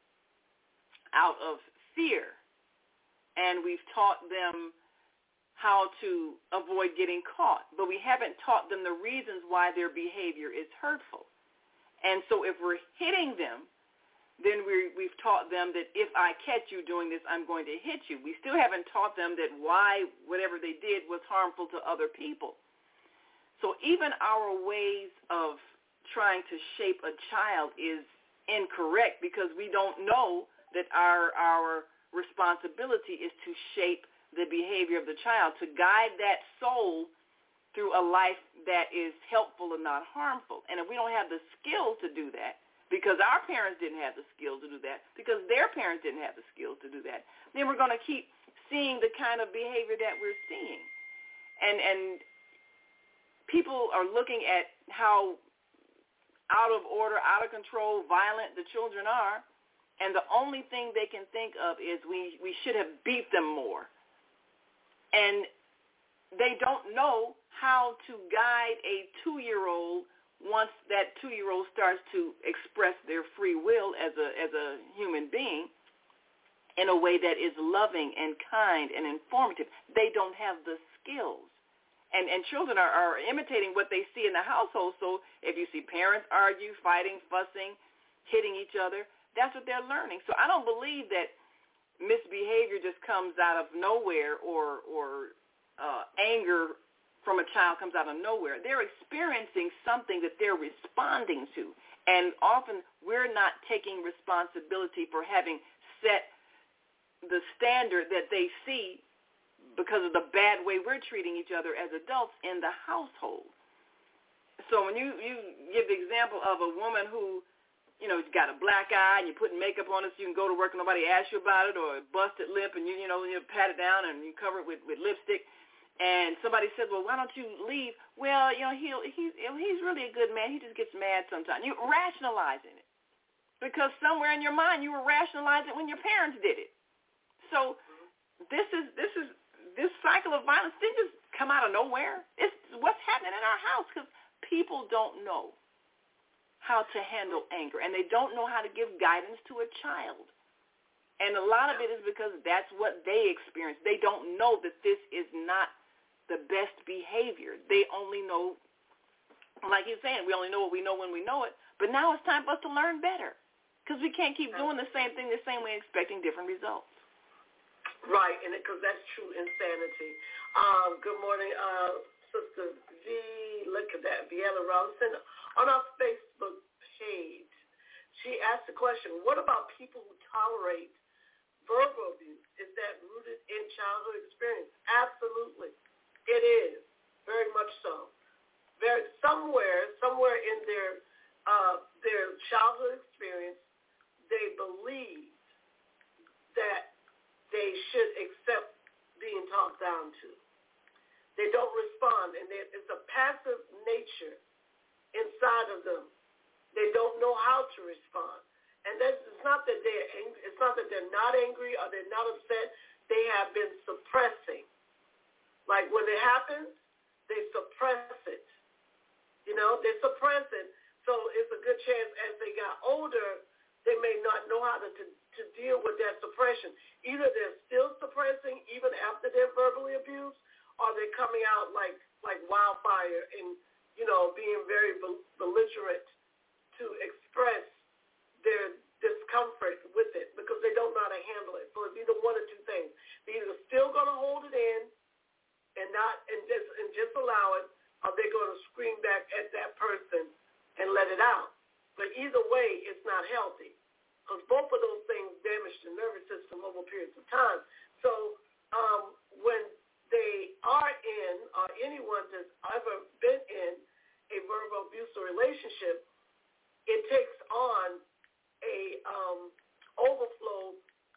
out of fear, and we've taught them how to avoid getting caught, but we haven't taught them the reasons why their behavior is hurtful. And so if we're hitting them, then we're, we've taught them that if I catch you doing this, I'm going to hit you. We still haven't taught them that why whatever they did was harmful to other people. So even our ways of trying to shape a child is incorrect because we don't know that our our responsibility is to shape the behavior of the child, to guide that soul through a life that is helpful and not harmful. And if we don't have the skill to do that, because our parents didn't have the skills to do that, because their parents didn't have the skills to do that, then we're going to keep seeing the kind of behavior that we're seeing. And and people are looking at how out of order, out of control, violent the children are, and the only thing they can think of is we, we should have beat them more. And they don't know how to guide a two-year-old once that two-year-old starts to express their free will as a as a human being in a way that is loving and kind and informative. They don't have the skills. And and children are, are imitating what they see in the household. So if you see parents argue, fighting, fussing, hitting each other, that's what they're learning. So I don't believe that misbehavior just comes out of nowhere or, or uh, anger from a child comes out of nowhere. They're experiencing something that they're responding to. And often we're not taking responsibility for having set the standard that they see because of the bad way we're treating each other as adults in the household. So when you, you give the example of a woman who, you know, got a black eye and you're putting makeup on it so you can go to work and nobody asks you about it, or a busted lip and you, you know, you pat it down and you cover it with, with lipstick. And somebody said, well, why don't you leave? Well, you know, he'll, he's, he's really a good man. He just gets mad sometimes. You're rationalizing it because somewhere in your mind you were rationalizing when your parents did it. So this is this is this cycle of violence didn't just come out of nowhere. It's what's happening in our house because people don't know how to handle anger, and they don't know how to give guidance to a child. And a lot of it is because that's what they experience. They don't know that this is not the best behavior. They only know, like you're saying, we only know what we know when we know it, but now it's time for us to learn better because we can't keep doing the same thing the same way, expecting different results. Right, and because that's true insanity. Um, good morning, uh, Sister V. Look at that, Viella Robinson. On our Facebook page, she asked the question, what about people who tolerate verbal abuse? Is that rooted in childhood experience. Absolutely. It is. Very much so. Very somewhere, somewhere in their uh, their childhood experience, they believe that they should accept being talked down to. They don't respond, and it's a passive nature inside of them. They don't know how to respond. And that's, it's not that they're angry, it's not that they're not angry or they're not upset. They have been suppressing. Like when it happens, they suppress it. You know, they suppress it. So it's a good chance as they got older, they may not know how to, to, to deal with that suppression. Either they're still suppressing even after they're verbally abused, or they're coming out like, like wildfire and, you know, being very belligerent to express their discomfort with it because they don't know how to handle it. So it's either one or two things. They're either still going to hold it in and not and just and just allow it, or they're going to scream back at that person and let it out. But either way, it's not healthy because both of those things damage the nervous system over periods of time. So um, when they are in, or anyone that's ever been in a verbal abuse or relationship, it takes on a um, overflow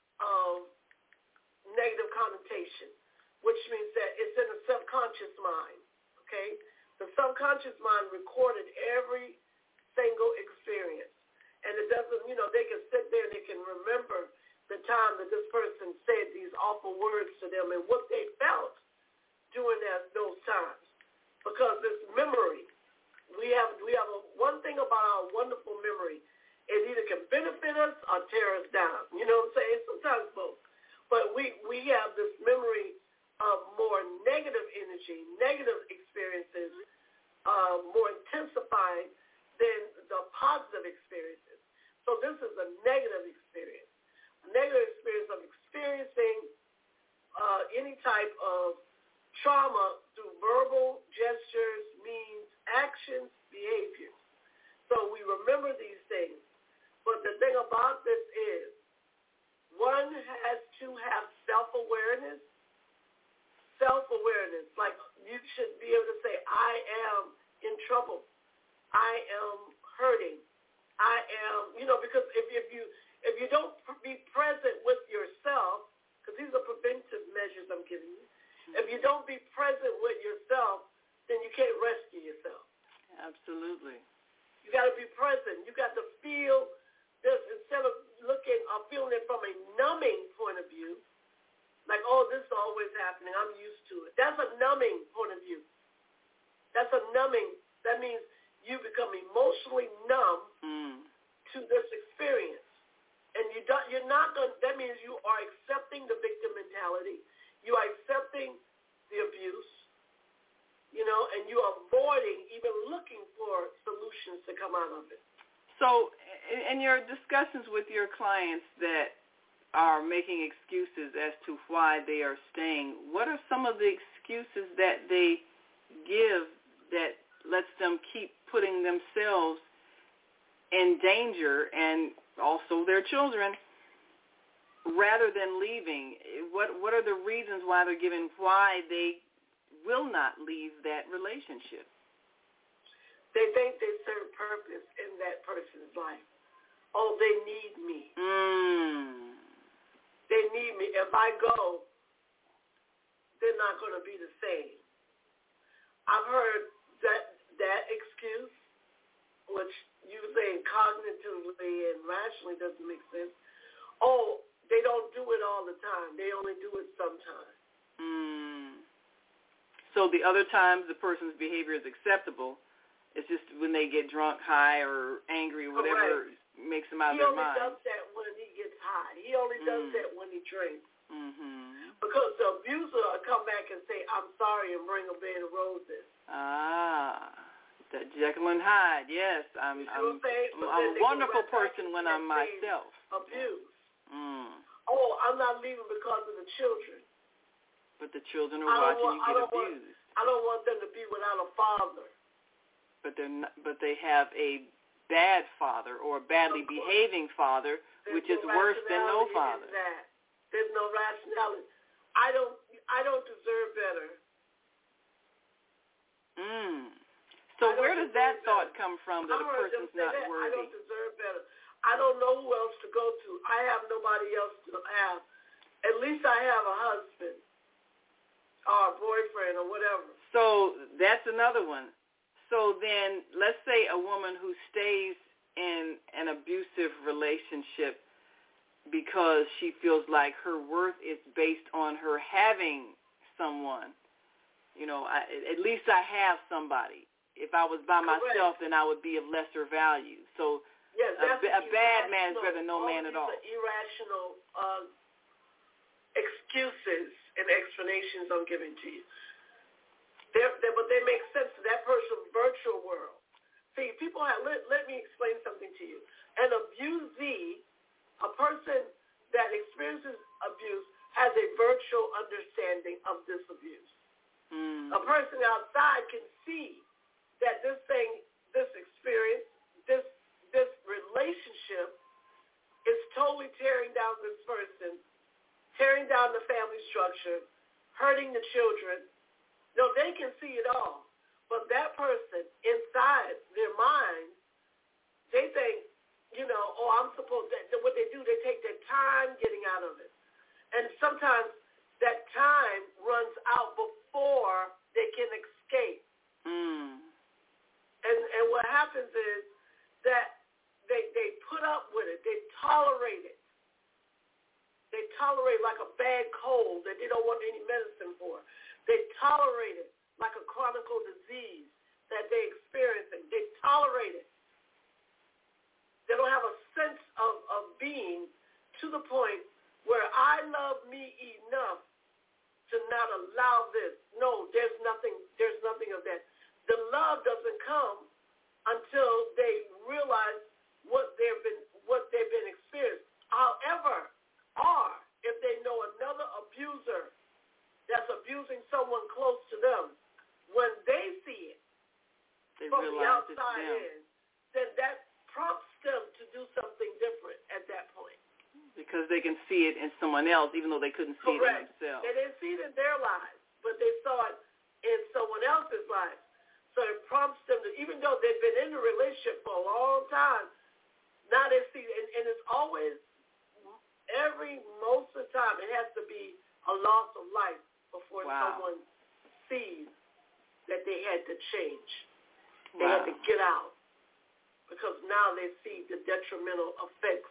of negative connotation, which means that it's in the subconscious mind, okay? The subconscious mind recorded every single experience. And it doesn't, you know, they can sit there and they can remember the time that this person said these awful words to them and what they felt during that, those times. Because it's memory. We have we have a, one thing about our wonderful memory. It either can benefit us or tear us down. You know what I'm saying? Sometimes both. But we, we have this memory of more negative energy, negative experiences, uh, more intensified than the positive experiences. So this is a negative experience. A negative experience of experiencing uh, any type of trauma through verbal gestures, means, actions, behaviors. So we remember these things. But the thing about this is one has to have self-awareness. Self-awareness. Like you should be able to say, I am in trouble. I am hurting. I am, you know, because if, if you if you don't be present with yourself, because these are preventive measures I'm giving you, if you don't be present with yourself, then you can't rescue yourself. Absolutely. You got to be present. You got to feel this instead of looking or feeling it from a numbing point of view, like, oh, this is always happening. I'm used to it. That's a numbing point of view. That's a numbing. That means you become emotionally numb mm. to this experience. And you don't, you're not going to, that means you are accepting the victim mentality. You are accepting the abuse, you know, and you are avoiding even looking for solutions to come out of it. So in your discussions with your clients that are making excuses as to why they are staying, what are some of the excuses that they give that lets them keep putting themselves in danger and also their children rather than leaving? What what are the reasons why they're giving why they will not leave that relationship? They think they serve purpose in that person's life. Oh, they need me. Mm. They need me. If I go, they're not going to be the same. I've heard that that excuse, which you say cognitively and rationally doesn't make sense. Oh, they don't do it all the time. They only do it sometimes. Mm. So the other times the person's behavior is acceptable. It's just when they get drunk, high, or angry, whatever Correct. Makes them out he of their mind. He only mind. does that when he gets high. He only does mm. that when he drinks. Mm-hmm. Because the abuser will come back and say, I'm sorry, and bring a bed of roses. Ah, that Jekyll and Hyde, yes. I'm, you I'm, I'm, I'm a wonderful person when I'm myself. Abuse. Mm. Oh, I'm not leaving because of the children. But the children are watching want, you get I abused. Want, I don't want them to be without a father. But they're not, but they have a bad father or a badly behaving father, There's which no is worse than no father. That. There's no rationality. I don't I don't deserve better. Mm. So where does that better. thought come from that I a person's not that. worthy? I don't deserve better. I don't know who else to go to. I have nobody else to have. At least I have a husband or a boyfriend or whatever. So that's another one. So then let's say a woman who stays in an abusive relationship because she feels like her worth is based on her having someone. You know, I, at least I have somebody. If I was by Correct. myself, then I would be of lesser value. So yes, a, a bad man is better than no all man at all. These are irrational uh, excuses and explanations I'm giving to you. They're, they're, but they make sense to that person's virtual world. See, people have, let, let me explain something to you. An abusee, a person that experiences abuse, has a virtual understanding of this abuse. Mm. A person outside can see that this thing, this experience, this this relationship is totally tearing down this person, tearing down the family structure, hurting the children. No, they can see it all. But that person inside their mind, they think, you know, oh, I'm supposed to, what they do, they take their time getting out of it. And sometimes that time runs out before they can escape. Mm. And and what happens is that they they put up with it. They tolerate it. They tolerate like a bad cold that they don't want any medicine for. They tolerate it like a chronic disease that they experiencing. They tolerate it. They don't have a sense of, of being to the point where I love me enough to not allow this. No, there's nothing, there's nothing of that. The love doesn't come until they realize what they've been what they've been experiencing. However, or if they know another abuser that's abusing someone close to them, when they see it they from the outside in, then that prompts them to do something different at that point. Because they can see it in someone else, even though they couldn't see Correct. it in themselves. They didn't see it in their lives, but they saw it in someone else's life. So it prompts them to, even though they've been in a relationship for a long time, now they see, and, and it's always, every, most of the time, it has to be a loss of life before wow. someone sees that they had to change. They wow. had to get out. Because now they see the detrimental effects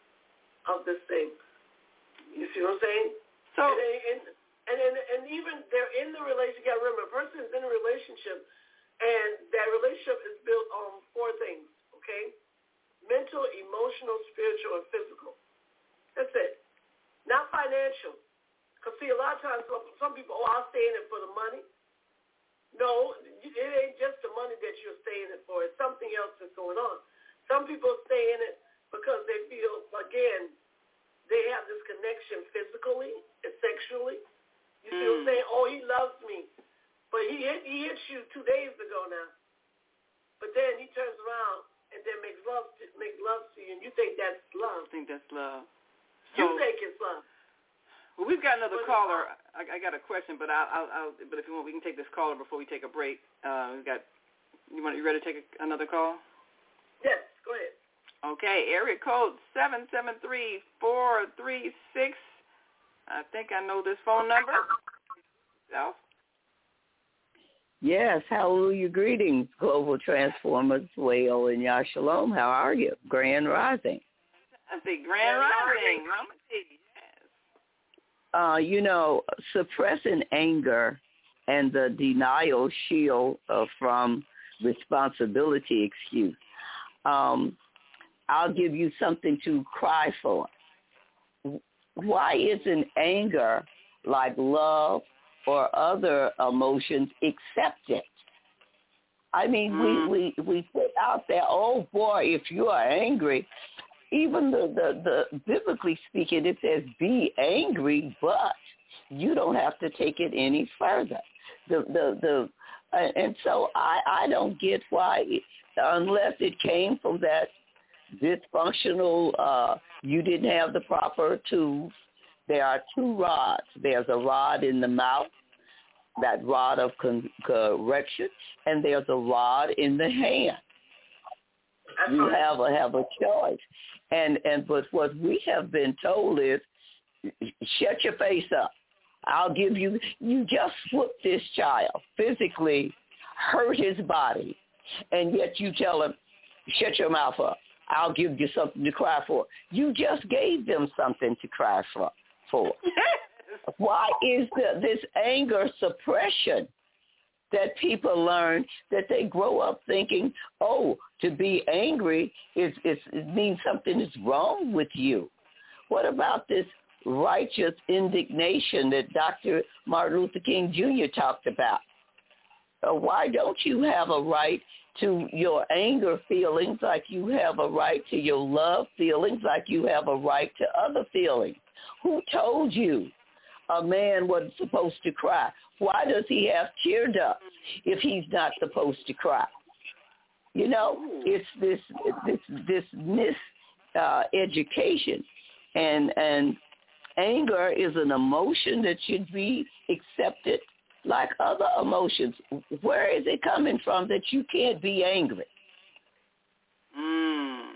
of this thing. You see what I'm saying? So, and, and, and, and, and even they're in the relationship. You got to remember, a person is in a relationship, and that relationship is built on four things, okay? Mental, emotional, spiritual, and physical. That's it. Not financial. Because, see, a lot of times some, some people, oh, I'll stay in it for the money. No, it ain't just the money that you're staying in it for. It's something else that's going on. Some people stay in it because they feel, again, they have this connection physically and sexually. You see mm. what I'm saying? Oh, he loves me. But he hit, he hit you two days ago now. But then he turns around and then makes love to, makes love to you, and you think that's love. I think that's love. So, you think it's love. Well, we've got another but caller. I, I got a question, but I'll, I'll, I'll. But if you want, we can take this caller before we take a break. Uh, we've got. You want? You ready to take a, another call? Yes. Go ahead. Okay. Area code seven seven three four three six. I think I know this phone number. So. Yes. Hallelujah. Greetings, Global Transformers, Wayo and Yah Shalom. How are you? Grand Rising. I say Grand Rising. Mama T. Uh, you know, suppressing anger and the denial shield uh, from responsibility excuse. Um, I'll give you something to cry for. Why isn't anger, like love or other emotions, accepted? I mean, mm. we, we, we put out there, oh, boy, if you are angry, even the, the, the biblically speaking, it says be angry, but you don't have to take it any further. The the the uh, and so I, I don't get why, unless it came from that dysfunctional, uh, you didn't have the proper tools there are two rods. There's a rod in the mouth, that rod of con- correction, and there's a rod in the hand. You have a have a choice, and and but what we have been told is, shut your face up. I'll give you. You just whooped this child, physically hurt his body, and yet you tell him, shut your mouth up. I'll give you something to cry for. You just gave them something to cry for. for. Why is the, this anger suppression that people learn, that they grow up thinking, oh, to be angry is, is it means something is wrong with you? What about this righteous indignation that Doctor Martin Luther King Junior talked about? Uh, why don't you have a right to your anger feelings like you have a right to your love feelings, like you have a right to other feelings? Who told you a man wasn't supposed to cry? Why does he have tear ducts if he's not supposed to cry? You know, it's this this this mis uh, education, and and anger is an emotion that should be accepted like other emotions. Where is it coming from that you can't be angry? Mm.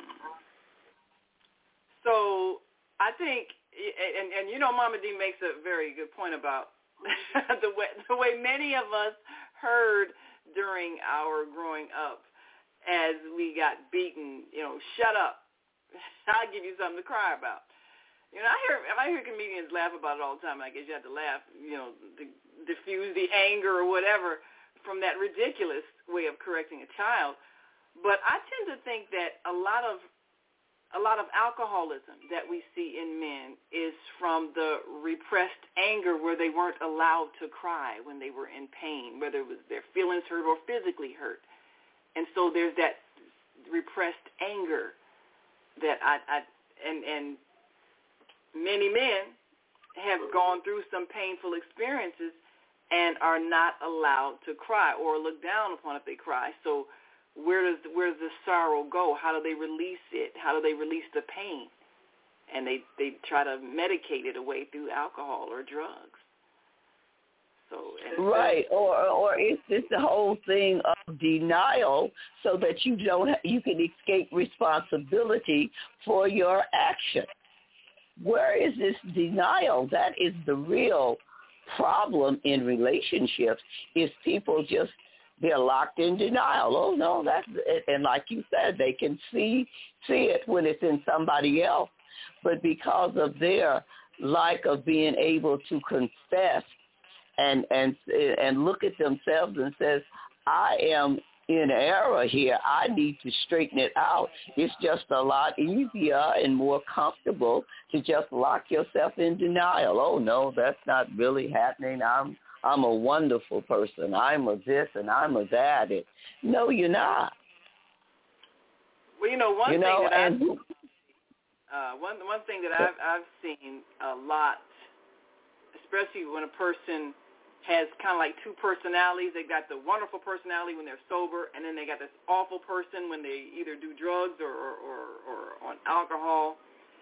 So I think, and, and you know, Mama D makes a very good point about the way the way many of us heard during our growing up as we got beaten, you know, shut up. I'll give you something to cry about. You know, I hear I hear comedians laugh about it all the time. I guess you have to laugh, you know, to diffuse the anger or whatever from that ridiculous way of correcting a child. But I tend to think that a lot of a lot of alcoholism that we see in men is from the repressed anger where they weren't allowed to cry when they were in pain, whether it was their feelings hurt or physically hurt. And so there's that repressed anger that I, I and, and many men have gone through some painful experiences and are not allowed to cry or look down upon if they cry. So where does where does the sorrow go? How do they release it? How do they release the pain? And they, they try to medicate it away through alcohol or drugs. So right, or or is this the whole thing of denial so that you don't you can escape responsibility for your action? Where is this denial? That is the real problem in relationships, is people just, they're locked in denial. Oh, no, that's it. And like you said, they can see see it when it's in somebody else, but because of their lack of being able to confess and and and look at themselves and says, I am in error here, I need to straighten it out. It's just a lot easier and more comfortable to just lock yourself in denial. Oh, no, that's not really happening. I'm I'm a wonderful person. I'm a this and I'm a that. And no, you're not. Well, you know, one you thing know, that and, I've, uh, one one thing that I've I've seen a lot, especially when a person has kind of like two personalities. They got the wonderful personality when they're sober, and then they got this awful person when they either do drugs or or, or, or on alcohol.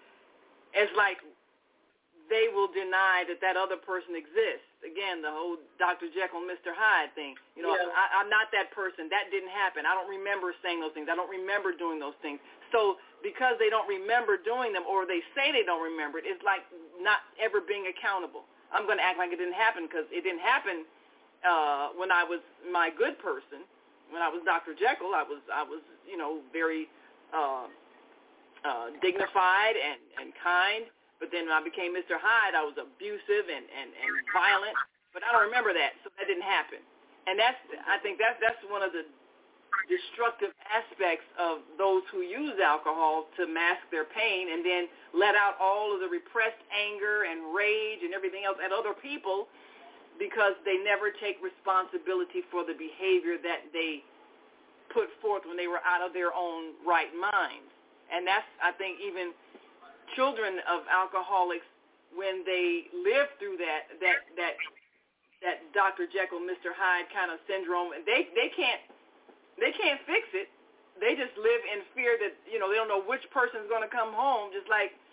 It's like they will deny that that other person exists. Again, the whole Doctor Jekyll, Mister Hyde thing. You know, yeah. I, I'm not that person. That didn't happen. I don't remember saying those things. I don't remember doing those things. So because they don't remember doing them, or they say they don't remember it, it's like not ever being accountable. I'm going to act like it didn't happen because it didn't happen uh, when I was my good person. When I was Doctor Jekyll, I was, I was, you know, very uh, uh, dignified and, and kind. But then when I became Mister Hyde, I was abusive and, and, and violent. But I don't remember that, so that didn't happen. And that's, I think that's that's one of the destructive aspects of those who use alcohol to mask their pain and then let out all of the repressed anger and rage and everything else at other people because they never take responsibility for the behavior that they put forth when they were out of their own right minds. And that's, I think, even children of alcoholics, when they live through that that that that Doctor Jekyll, Mister Hyde kind of syndrome, they they can't they can't fix it. They just live in fear that, you know, they don't know which person's going to come home. Just like,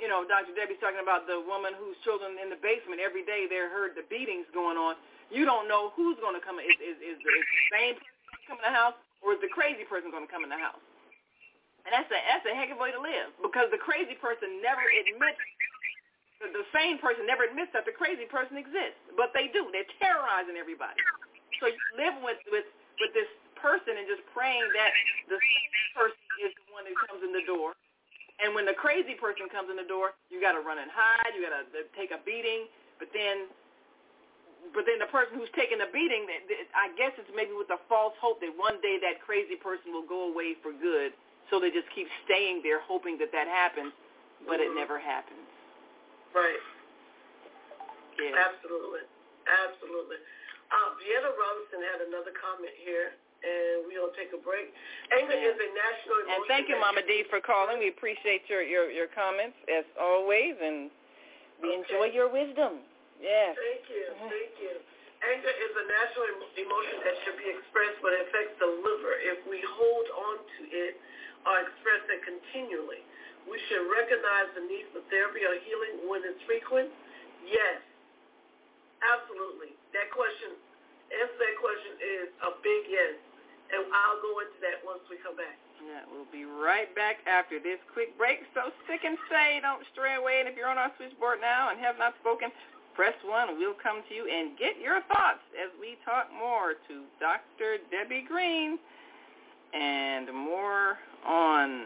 you know, Doctor Debbie's talking about the woman whose children in the basement every day. They heard the beatings going on. You don't know who's going to come. Is, is, is, the, is the same person coming in the house, or is the crazy person going to come in the house? And that's a that's a heck of a way to live, because the crazy person never admits. The sane person never admits that the crazy person exists, but they do. They're terrorizing everybody. So you live with with with this person and just praying that the same person is the one who comes in the door. And when the crazy person comes in the door, you got to run and hide. You got to take a beating. But then, but then the person who's taking the beating, I guess it's maybe with the false hope that one day that crazy person will go away for good. So they just keep staying there, hoping that that happens, but mm-hmm. it never happens. Right. Yeah. Absolutely. Absolutely. Uh, Vienna Robinson had another comment here, and we'll take a break. Anger yeah. is a national emotion. And thank you, Mama D, for calling. We appreciate your, your, your comments, as always, and we okay. enjoy your wisdom. Yes. Thank you. Thank you. Anger is a national emotion that should be expressed, but it affects the liver. If we hold on to it or express it continually, we should recognize the need for therapy or healing when it's frequent. Yes. Absolutely. That question, answer that question is a big yes. And I'll go into that once we come back. Yeah, we'll be right back after this quick break. So stick and stay. Don't stray away. And if you're on our switchboard now and have not spoken, press one. We'll come to you and get your thoughts as we talk more to Doctor Debbie Green and more on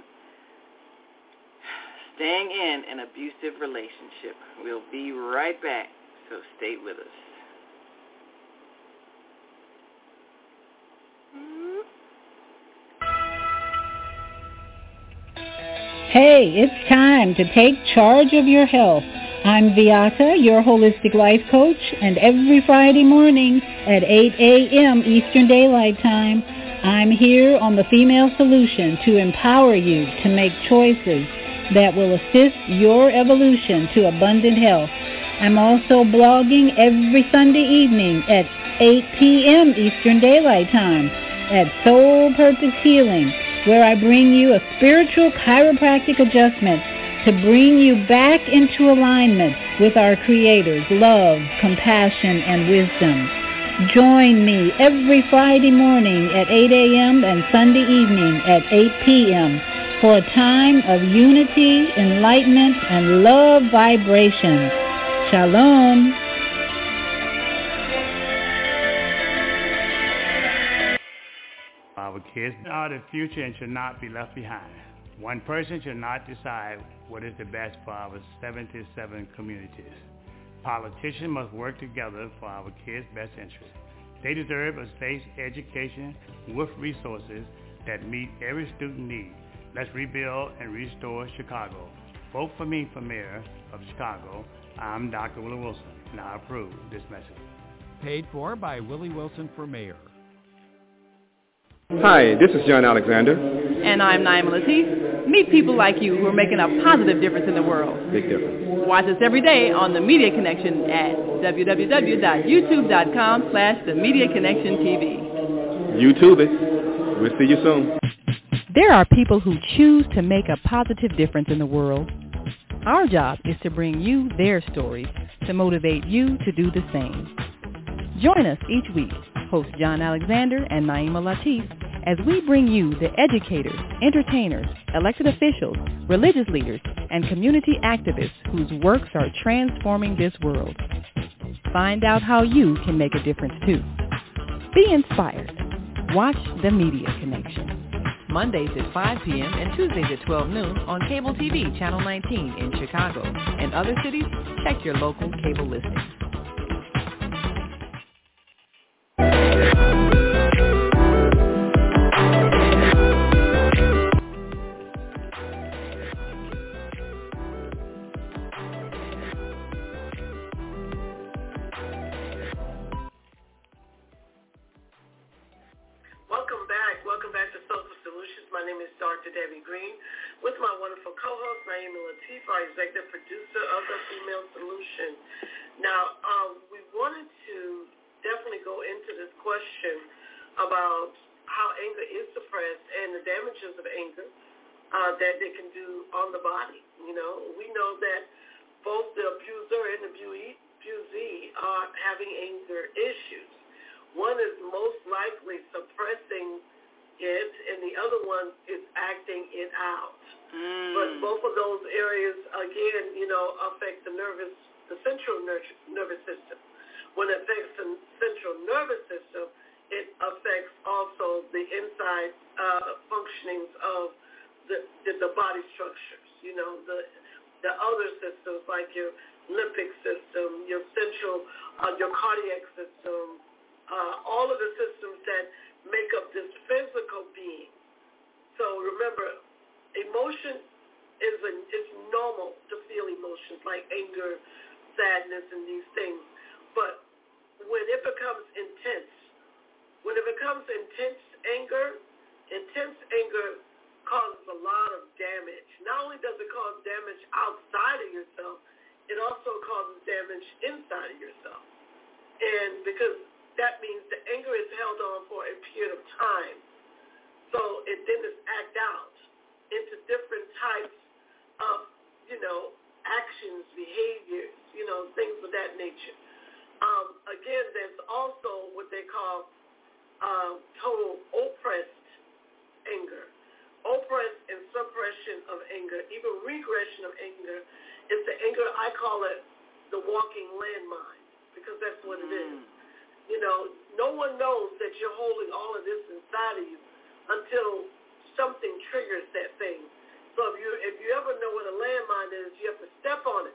staying in an abusive relationship. We'll be right back. So stay with us. Hey, it's time to take charge of your health. I'm Viata, your holistic life coach, and every Friday morning at eight a.m. Eastern Daylight Time, I'm here on The Female Solution to empower you to make choices that will assist your evolution to abundant health. I'm also blogging every Sunday evening at eight p.m. Eastern Daylight Time at Soul Purpose Healing, where I bring you a spiritual chiropractic adjustment to bring you back into alignment with our Creator's love, compassion, and wisdom. Join me every Friday morning at eight a.m. and Sunday evening at eight p.m. for a time of unity, enlightenment, and love vibrations. Shalom. Our kids are the future and should not be left behind. One person should not decide what is the best for our seventy-seven communities. Politicians must work together for our kids' best interest. They deserve a safe education with resources that meet every student need. Let's rebuild and restore Chicago. Vote for me for mayor of Chicago. I'm Doctor Willie Wilson, and I approve this message. Paid for by Willie Wilson for mayor. Hi, this is John Alexander. And I'm Naima Latif. Meet people like you who are making a positive difference in the world. Big difference. Watch us every day on The Media Connection at w w w dot youtube dot com slash The Media Connection T V. YouTube it. We'll see you soon. There are people who choose to make a positive difference in the world. Our job is to bring you their stories to motivate you to do the same. Join us each week, host John Alexander and Naima Latif, as we bring you the educators, entertainers, elected officials, religious leaders, and community activists whose works are transforming this world. Find out how you can make a difference too. Be inspired. Watch The Media Connection. Mondays at five p.m. and Tuesdays at twelve noon on Cable T V Channel nineteen in Chicago. In other cities, check your local cable listings. Debbie Green, with my wonderful co-host, Naima Latif, our executive producer of The Female Solution. Now, um, we wanted to definitely go into this question about how anger is suppressed and the damages of anger uh, that they can do on the body. You know, we know that both the abuser and the abusee, abusee are having anger issues. One is most likely suppressing it, and the other one is acting it out. Mm. But both of those areas, again, you know, affect the nervous, the central ner- nervous system. When it affects the central nervous system, it affects also the inside uh, functionings of the, the the body structures. You know, the the other systems like your limbic system, your central, uh, your cardiac system, uh, all of the systems that make up this physical being. So remember, emotion is a, it's normal to feel emotions like anger, sadness, and these things. But when it becomes intense, when it becomes intense anger, intense anger causes a lot of damage. Not only does it cause damage outside of yourself, it also causes damage inside of yourself. And because that means the anger is held on for a period of time. So it then is act out into different types of, you know, actions, behaviors, you know, things of that nature. Um, again, there's also what they call uh, total oppressed anger. Oppressed and suppression of anger, even regression of anger, is the anger, I call it the walking landmine, because that's what it is. You know, no one knows that you're holding all of this inside of you until something triggers that thing. So if you if you ever know what a landmine is, you have to step on it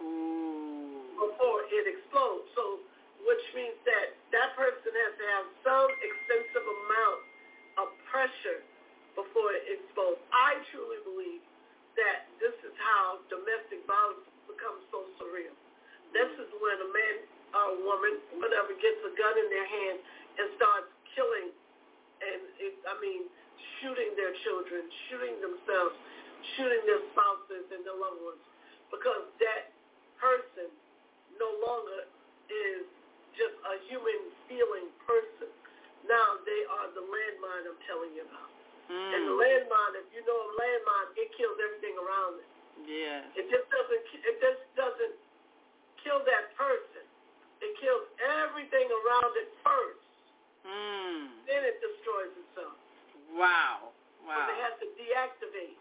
before it explodes. So, which means that that person has to have some extensive amount of pressure before it explodes. I truly believe that this is how domestic violence becomes so surreal. This is when a man or a woman, whatever, gets a gun in their hand and starts killing, and it, I mean, shooting their children, shooting themselves, shooting their spouses and their loved ones, because that person no longer is just a human feeling person. Now they are the landmine I'm telling you about. Mm. And the landmine, if you know a landmine, it kills everything around it. Yeah. It just doesn't. It just doesn't kill that person. It kills everything around it first. Mm. Then it destroys itself. Wow. Wow. But it has to deactivate.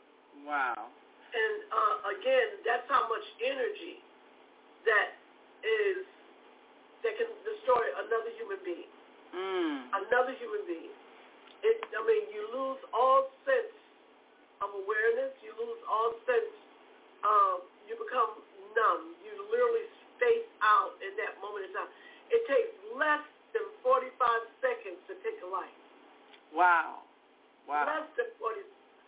Wow. And uh, again, that's how much energy that is that can destroy another human being. Mm. Another human being. It, I mean, you lose all sense of awareness. You lose all sense of, you become numb. You literally space out in that moment in time. It takes less than forty-five seconds to take a life. Wow. Wow. Less than forty.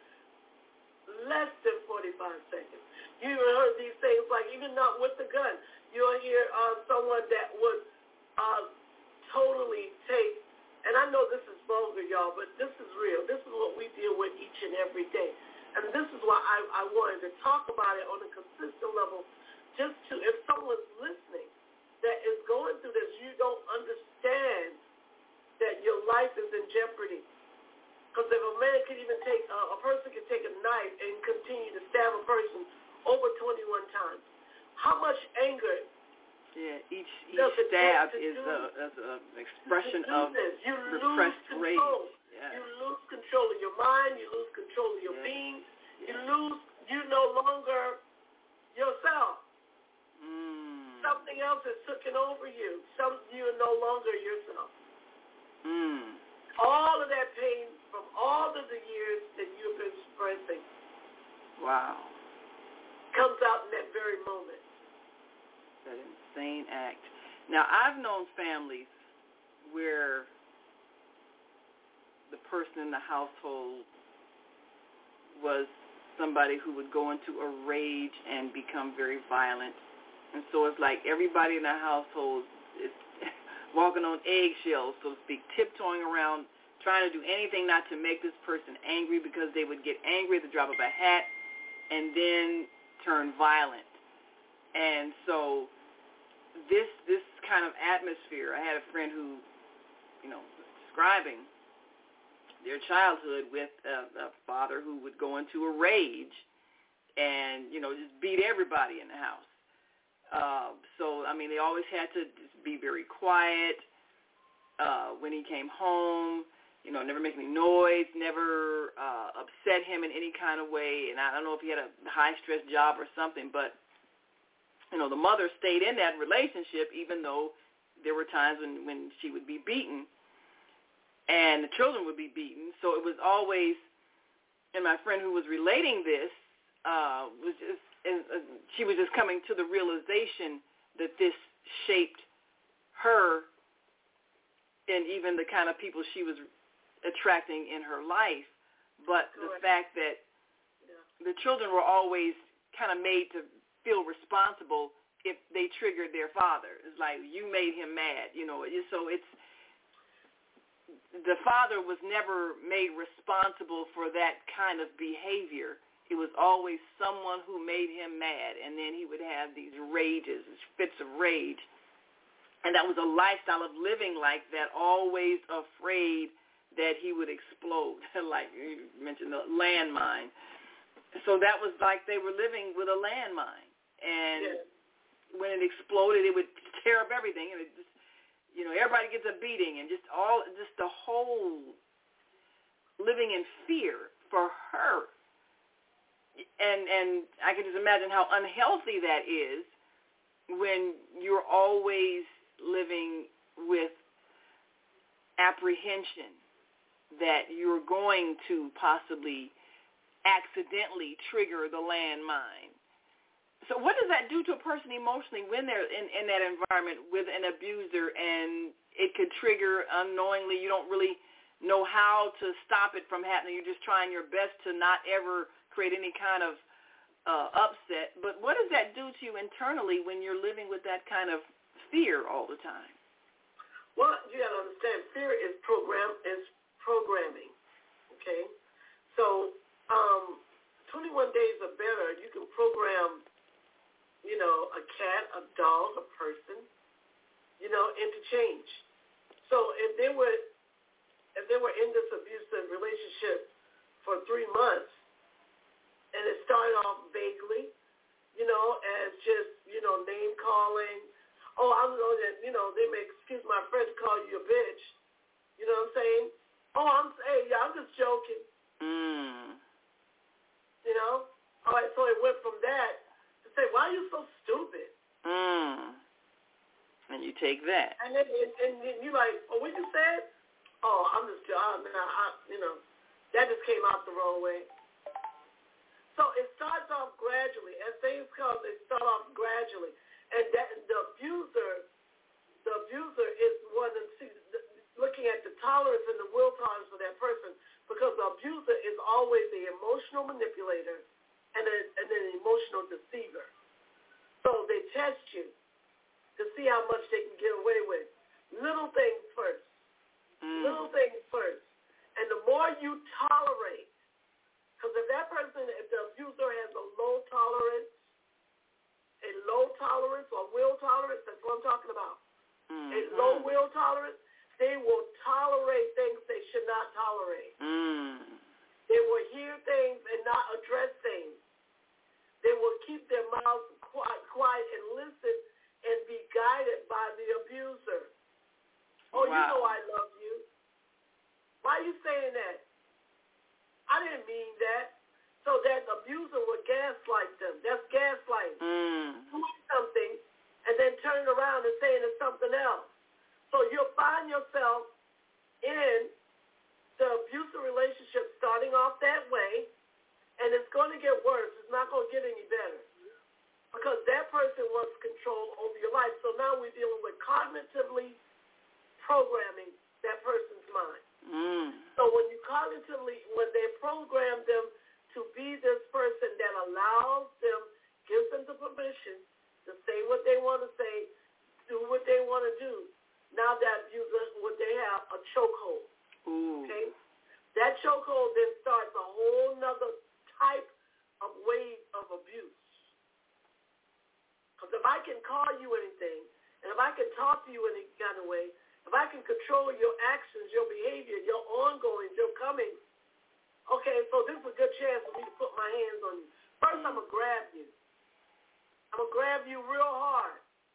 Less than forty-five seconds. You even heard these things, like even not with the gun. You'll hear uh, someone that would uh, totally take, and I know this is vulgar, y'all, but this is real. This is what we deal with each and every day. And this is why I, I wanted to talk about it on a consistent level, just to, if someone's listening that is going through this, you don't understand that your life is in jeopardy. Because if a man can even take, uh, a person can take a knife and continue to stab a person over twenty-one times. How much anger? Yeah, each each stab is an expression of you repressed rage. Yeah. You lose control of your mind. You lose control of your yeah. being. Yeah. You lose. You no longer yourself. Mm. Something else is taking over you. Some you are no longer yourself. Mm. All of that pain from all of the years that you've been expressing. Wow. Comes out in that very moment. That insane act. Now, I've known families where the person in the household was somebody who would go into a rage and become very violent. And so it's like everybody in the household is walking on eggshells, so to speak, tiptoeing around, trying to do anything not to make this person angry, because they would get angry at the drop of a hat and then turn violent. And so this this kind of atmosphere, I had a friend who, you know, was describing their childhood with a, a father who would go into a rage and, you know, just beat everybody in the house. Uh, so, I mean, they always had to just be very quiet uh, when he came home, you know, never make any noise, never uh, upset him in any kind of way. And I don't know if he had a high-stress job or something, but, you know, the mother stayed in that relationship even though there were times when, when she would be beaten. And the children would be beaten. So it was always, and my friend who was relating this uh, was just, and, uh, she was just coming to the realization that this shaped her and even the kind of people she was attracting in her life. But the fact that the children were always kind of made to feel responsible if they triggered their father. It's like, you made him mad, you know. So it's, the father was never made responsible for that kind of behavior. It was always someone who made him mad, and then he would have these rages, these fits of rage. And that was a lifestyle of living like that, always afraid that he would explode, like you mentioned, the landmine. So that was like they were living with a landmine. And yeah. when it exploded, it would tear up everything, and it just, you know, everybody gets a beating, and just all, just the whole living in fear for her. And and I can just imagine how unhealthy that is when you're always living with apprehension that you're going to possibly accidentally trigger the landmine. So what does that do to a person emotionally when they're in, in that environment with an abuser, and it could trigger unknowingly? You don't really know how to stop it from happening. You're just trying your best to not ever create any kind of uh, upset. But what does that do to you internally when you're living with that kind of fear all the time? Well, you got to understand, fear is program is programming, okay? So um, twenty-one days or better, you can program, you know, a cat, a dog, a person, you know, into change. So if they were, if they were in this abusive relationship for three months, and it started off vaguely, you know, as just, you know, name calling. Oh, I'm going to, you know, they may excuse my French, call you a bitch. You know what I'm saying? Oh, I'm, hey, yeah, I'm just joking. Mm. You know? All right, so it went from that to say, why are you so stupid? Mm. And you take that. And then and, and, and you're like, oh, what you said? Oh, I'm just, oh, man, I, you know, that just came out the wrong way. So it starts off gradually. As things come, they start off gradually. And that, the abuser, the abuser is one that's looking at the tolerance and the will tolerance for that person, because the abuser is always the emotional manipulator and, a, and an emotional deceiver. So they test you to see how much they can get away with. Little things first. Mm. Little things first. And the more you tolerate, because if that person, if the abuser has a low tolerance, a low tolerance or will tolerance, that's what I'm talking about. Mm-hmm. A low will tolerance, they will tolerate things they should not tolerate. Mm. They will hear things and not address things. They will keep their mouths quiet, quiet and listen and be guided by the abuser. Oh, wow. You know I love you. Why are you saying that? I didn't mean that. So that abuser would gaslight them. That's gaslighting. Mm. Doing something and then turning around and saying it's something else. So you'll find yourself in the abusive relationship starting off that way, and it's going to get worse. It's not going to get any better because that person wants control over your life. So now we're dealing with cognitively programming that person's mind. Mm. So when you cognitively, when they program them to be this person that allows them, gives them the permission to say what they want to say, do what they want to do, now that abuser, would they have a chokehold? Okay? That chokehold then starts a whole nother type of wave of abuse. Because if I can call you anything, and if I can talk to you in any kind of way, if if I can control your actions, your behavior, your ongoings, your coming, okay, so this is a good chance for me to put my hands on you. First, I'm going to grab you. I'm going to grab you real hard.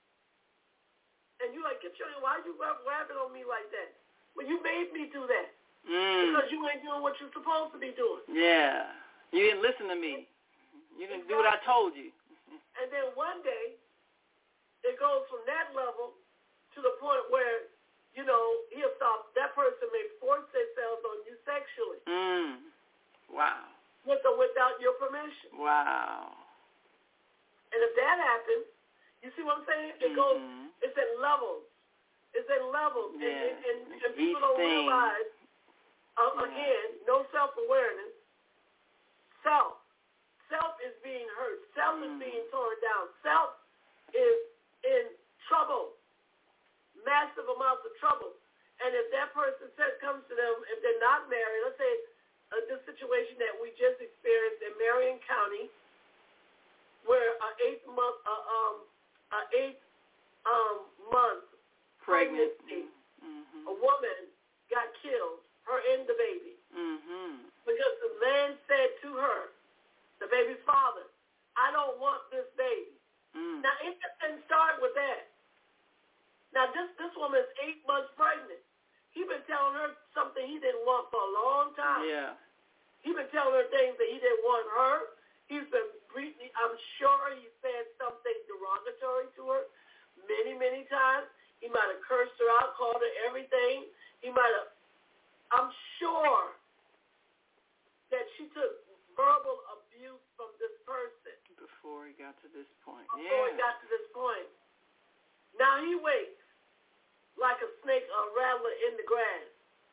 And you're like, get your, why are you grabbing on me like that? Well, you made me do that. Mm. Because you ain't doing what you're supposed to be doing. Yeah. You didn't listen to me. You didn't do what I told you. And then one day, it goes from that level to the point where, you know, he'll stop, that person may force themselves on you sexually. Mm. Wow. With or without your permission. Wow. And if that happens, you see what I'm saying? It mm-hmm. goes, it's at levels. It's at levels. Yeah. And, and, and, and people Each don't thing. realize, uh, yeah. again, no self-awareness. Self. Self is being hurt. Self mm. is being torn down. Self is in trouble. Massive amounts of trouble. And if that person says, comes to them, if they're not married, let's say uh, this situation that we just experienced in Marion County, where an eighth month, uh, um, an eighth um, month pregnant, pregnancy, mm-hmm. a woman got killed, her and the baby, mm-hmm. because the man said to her, the baby's father, I don't want this baby. Mm. Now, it just didn't start with that. Now, this, this woman is eight months pregnant. He's been telling her something he didn't want for a long time. Yeah. He's been telling her things that he didn't want her. He's been briefly, I'm sure he said something derogatory to her many, many times. He might have cursed her out, called her everything. He might have, I'm sure that she took verbal abuse from this person. Before he got to this point. Before yeah. he got to this point. Now he waits like a snake or a rattler in the grass.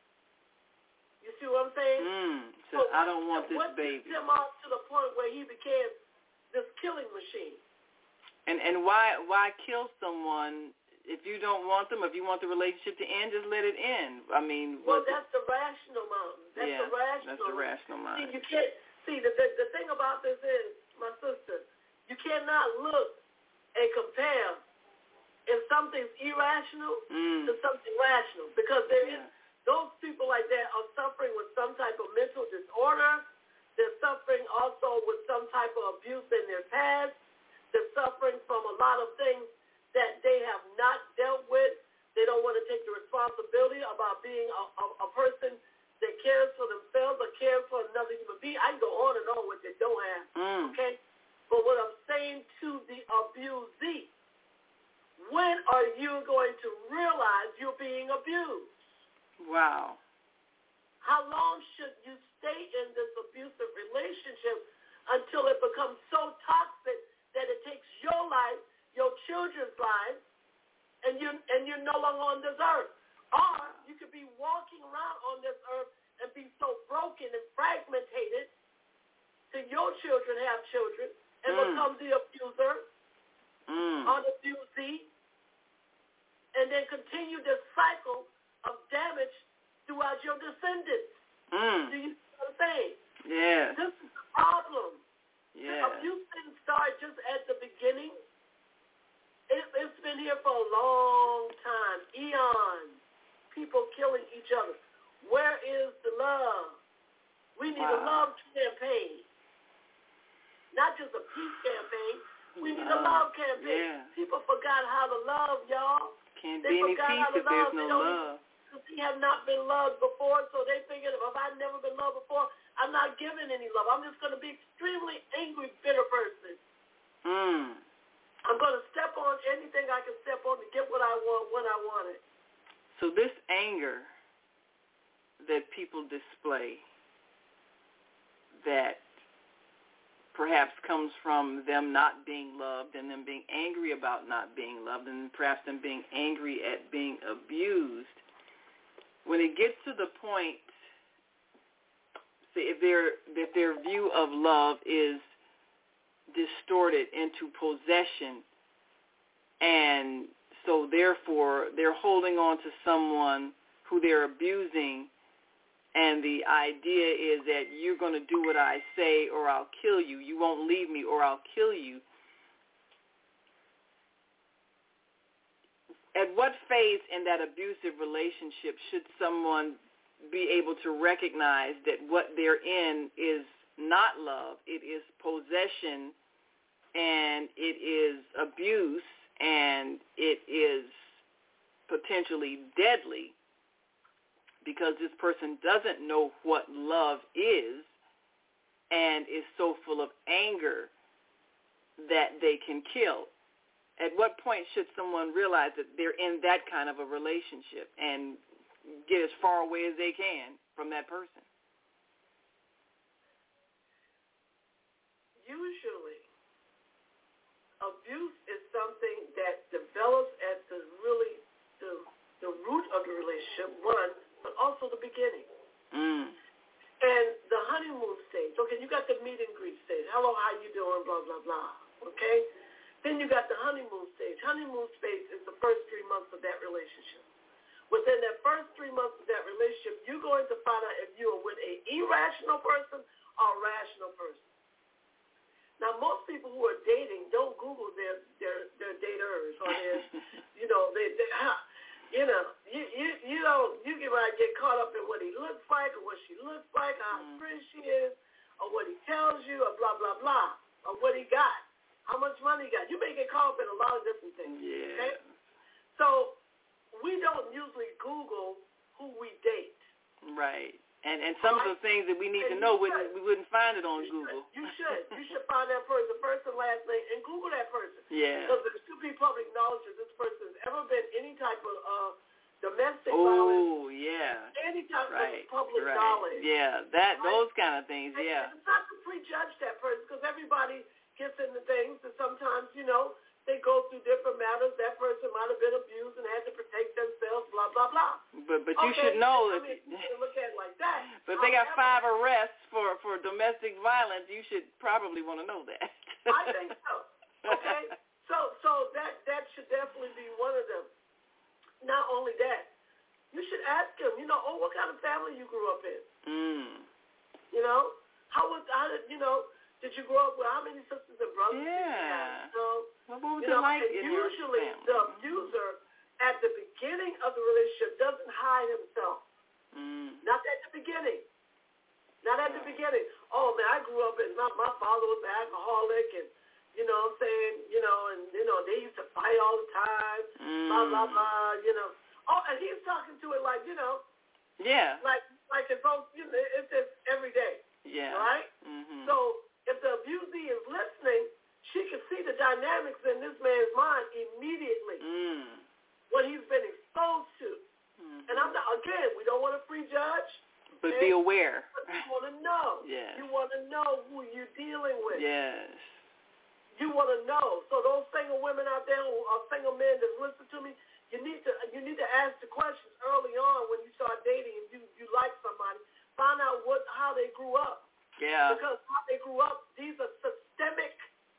You see what I'm saying? Mm. So, so I don't want this what baby. What him off to the point where he became this killing machine? And and why why kill someone if you don't want them? If you want the relationship to end, just let it end. I mean, well, that's the rational mind. That's yeah, the rational. That's the rational mind. See, you can't see the, the the thing about this is, my sister, you cannot look and compare if something's irrational mm. to something rational, because there yeah. is those people like that are suffering with some type of mental disorder. They're suffering also with some type of abuse in their past. They're suffering from a lot of things that they have not dealt with. They don't want to take the responsibility about being a, a, a person that cares for themselves or cares for another human being. I can go on and on with it. Don't have, mm. okay? But what I'm saying to the abusee, when are you going to realize you're being abused? Wow. How long should you stay in this abusive relationship until it becomes so toxic that it takes your life, your children's lives, and you and you're no longer on this earth? Or you could be walking around on this earth and be so broken and fragmented till your children have children and mm. become the abuser mm. or the abusee, and then continue this cycle of damage throughout your descendants. Mm. Do you see what I'm saying? Yeah. This is the problem. Yeah. The abuse didn't start just at the beginning. It, it's been here for a long time, eons. People killing each other. Where is the love? We need wow. a love campaign. Not just a peace campaign. We need love. a love campaign. Yeah. People forgot how to love, y'all. Can't they be any forgot peace how to if love. there's no they love. Because we have not been loved before, so they figured if I've never been loved before, I'm not giving any love. I'm just going to be extremely angry, bitter person. Mm. I'm going to step on anything I can step on to get what I want when I want it. So this anger that people display that perhaps comes from them not being loved and them being angry about not being loved and perhaps them being angry at being abused, when it gets to the point, say if their if their view of love is distorted into possession, and so therefore they're holding on to someone who they're abusing, and the idea is that you're going to do what I say or I'll kill you. You won't leave me or I'll kill you. at what phase in that abusive relationship should someone be able to recognize that what they're in is not love, it is possession, and it is abuse, and it is potentially deadly because this person doesn't know what love is and is so full of anger that they can kill? At what point should someone realize that they're in that kind of a relationship and get as far away as they can from that person? Usually, abuse is something that develops at the really the the root of the relationship, one, but also the beginning. Mm. And the honeymoon stage. Okay, you got the meet and greet stage. Hello, how you doing? Blah blah blah. Okay. Then you got the honeymoon stage. Honeymoon stage is the first three months of that relationship. Within that first three months of that relationship, you're going to find out if you are with an irrational person or a rational person. Now, most people who are dating don't Google their their, their daters or their, you know, they, they you know, you you you don't you get right get caught up in what he looks like or what she looks like, or how Mm. pretty she is, or what he tells you, or blah blah blah, or what he got, how much money he got. You may get caught up in a lot of different things. Yeah. Okay? So we don't usually Google who we date. Right. And and some Right. of the things that we need And to know, you wouldn't, should. we wouldn't find it on You Google. Should. You should. You should find that person, first and last name, and Google that person. Yeah. Because there should be public knowledge that this person has ever been any type of uh, domestic violence, Oh, yeah. any type Right. of public Right. knowledge. Yeah. That Right? those kind of things. And Yeah. it's not to prejudge that person because everybody gets into things, and sometimes, you know, they go through different matters. That person might have been abused and had to protect themselves, blah, blah, blah. But but you Okay, should know I that. mean, you can look at it like that. But if they got However, five arrests for, for domestic violence, you should probably want to know that. I think so. Okay? So so that that should definitely be one of them. Not only that, you should ask them, you know, oh, what kind of family you grew up in? Mm. You know? How was how did you know, did you grow up with how many sisters and brothers did you Yeah. have? So, Well, what was you it know, like and in your usually family? the abuser at the beginning of the relationship doesn't hide himself. Mm. Not at the beginning. Not at the Right. beginning. Oh man, I grew up and my, my father was an alcoholic, and you know what I'm saying, you know, and you know, they used to fight all the time, Mm. blah blah blah, you know. Oh, and he's talking to it like, you know, Yeah. like like it's all, you know, it's just every day. Yeah. Right? Mm-hmm. So if the abusee is listening, she can see the dynamics in this man's mind immediately. Mm. What he's been exposed to. Mm-hmm. And I'm not, again, we don't want to prejudge. But okay? be aware. But you want to know. Yes. You want to know who you're dealing with. Yes. You want to know. So those single women out there or single men that listen to me, you need to you need to ask the questions early on when you start dating and you, you like somebody. Find out what how they grew up. Yeah. Because how they grew up, these are systemic,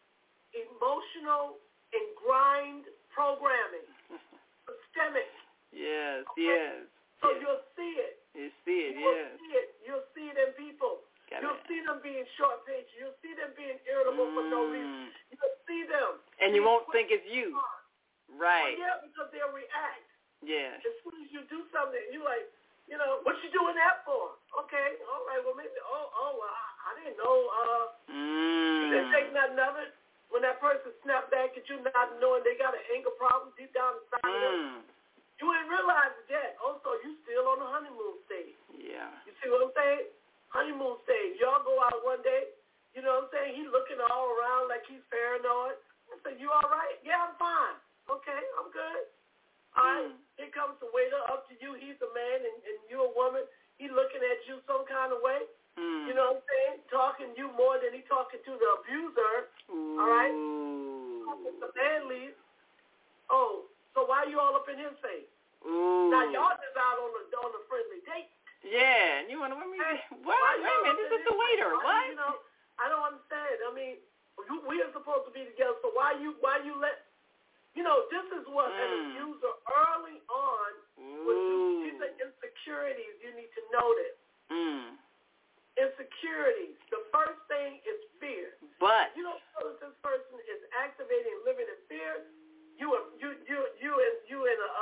emotional, and grind programming. Systemic. Yes. Okay? Yes. So yes. you'll see it. You see it. You'll Yes. see it. You'll see it in people. Got You'll it. see them being short-paced. You'll see them being irritable for no reason. Mm. You'll see them. And you being won't quick think it's you. to respond. Right. Well, yeah, because they'll react. Yes. As soon as you do something, you're like, you know, what you doing that for? Okay, all right, well, maybe, oh, oh, well, I, I didn't know. Uh, You didn't Mm. think nothing of it. When that person snapped back at you not knowing they got an anger problem deep down inside of them, Mm. you ain't realize it yet. Also, you still on the honeymoon stage. Yeah. You see what I'm saying? Honeymoon stage. Y'all go out one day, you know what I'm saying? He's looking all around like he's paranoid. I said, you all right? Yeah, I'm fine. Okay, I'm good. All right, Mm. here comes the waiter up to you. He's a man and, and you're a woman. He looking at you some kind of way. Mm. You know what I'm saying? Talking you more than he talking to the abuser. Ooh. All right? The man leaves. Oh, so why you all up in his face? Ooh. Now y'all just out on a on a friendly date. Yeah, and you want to, what? Hey, What? why Wait a y'all minute, up this in is the his waiter. face? Why, What? You know, I don't understand. I mean, you, we are supposed to be together, so why you why you let? You know, this is what an Mm. abuser early on will do. Ooh. These are insecurities you need to notice. Mm. Insecurities. The first thing is fear. But. You don't know that this person is activating and living in fear. You are you you you and you in a,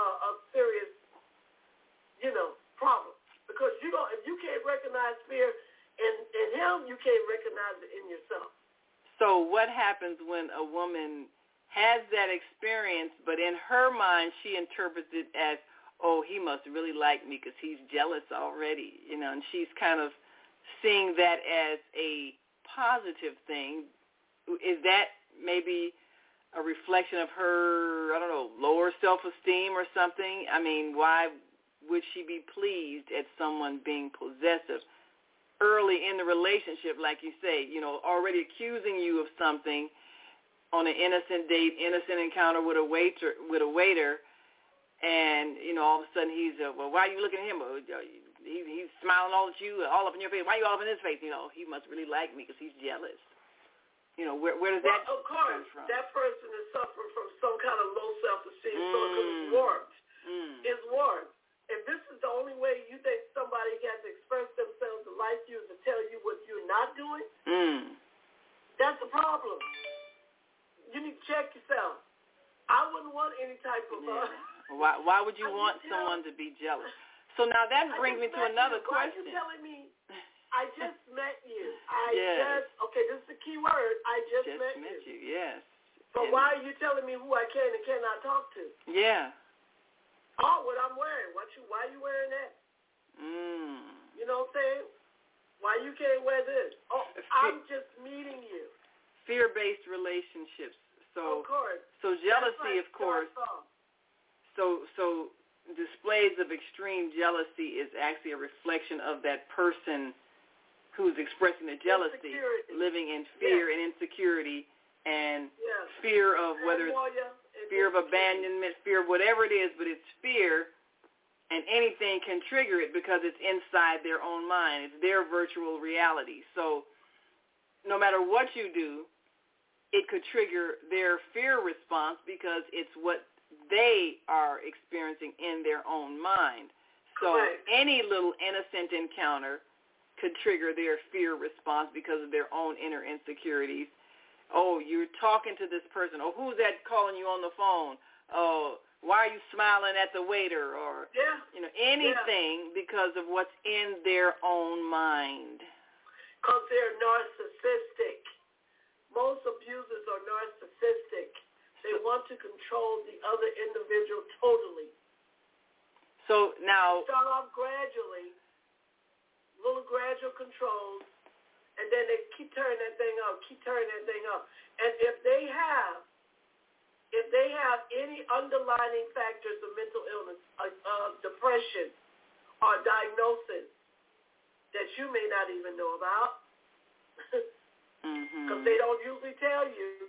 you can't recognize it in yourself. So what happens when a woman has that experience, but in her mind she interprets it as, oh, he must really like me because he's jealous already, you know, and she's kind of seeing that as a positive thing. Is that maybe a reflection of her, I don't know, lower self-esteem or something? I mean, why would she be pleased at someone being possessive early in the relationship, like you say, you know, already accusing you of something on an innocent date, innocent encounter with a waiter, with a waiter, and, you know, all of a sudden he's, uh, well, why are you looking at him? He, he's smiling all at you, all up in your face. Why are you all up in his face? You know, he must really like me because he's jealous. You know, where, where does well, that of course, come from? That person is suffering from some kind of low self-esteem, mm. so it's warped. Mm. It's warped. If this is the only way you think somebody has to express themselves to like you is to tell you what you're not doing, mm. that's a problem. You need to check yourself. I wouldn't want any type of... Yeah. Uh, why, why would you I want you someone know, to be jealous? So now that brings me to another you. question. Why are you telling me, I just met you? I yes. just... Okay, this is the key word. I just, just met, met you. you. Yes. But and why are you telling me who I can and cannot talk to? Yeah. Oh, what I'm wearing. What you? Why are you wearing that? Mm. You know what I'm saying? Why you can't wear this? Oh, Fe- I'm just meeting you. Fear-based relationships. So, of course. So jealousy, of course. So, so displays of extreme jealousy is actually a reflection of that person who's expressing the jealousy, living in fear yes. and insecurity and yes. fear of whether it's fear of abandonment, fear of whatever it is, but it's fear. And anything can trigger it because it's inside their own mind. It's their virtual reality. So no matter what you do, it could trigger their fear response because it's what they are experiencing in their own mind. So right. any little innocent encounter could trigger their fear response because of their own inner insecurities. Oh, you're talking to this person. Oh, who's that calling you on the phone? Oh, why are you smiling at the waiter? Or, yeah. you know, anything yeah. because of what's in their own mind. Because they're narcissistic. Most abusers are narcissistic. They so, want to control the other individual totally. So now... Start off gradually, little gradual controls, and then they keep turning that thing up, keep turning that thing up. And if they have If they have any underlying factors of mental illness, uh, uh, depression, or diagnosis that you may not even know about, because mm-hmm. they don't usually tell you,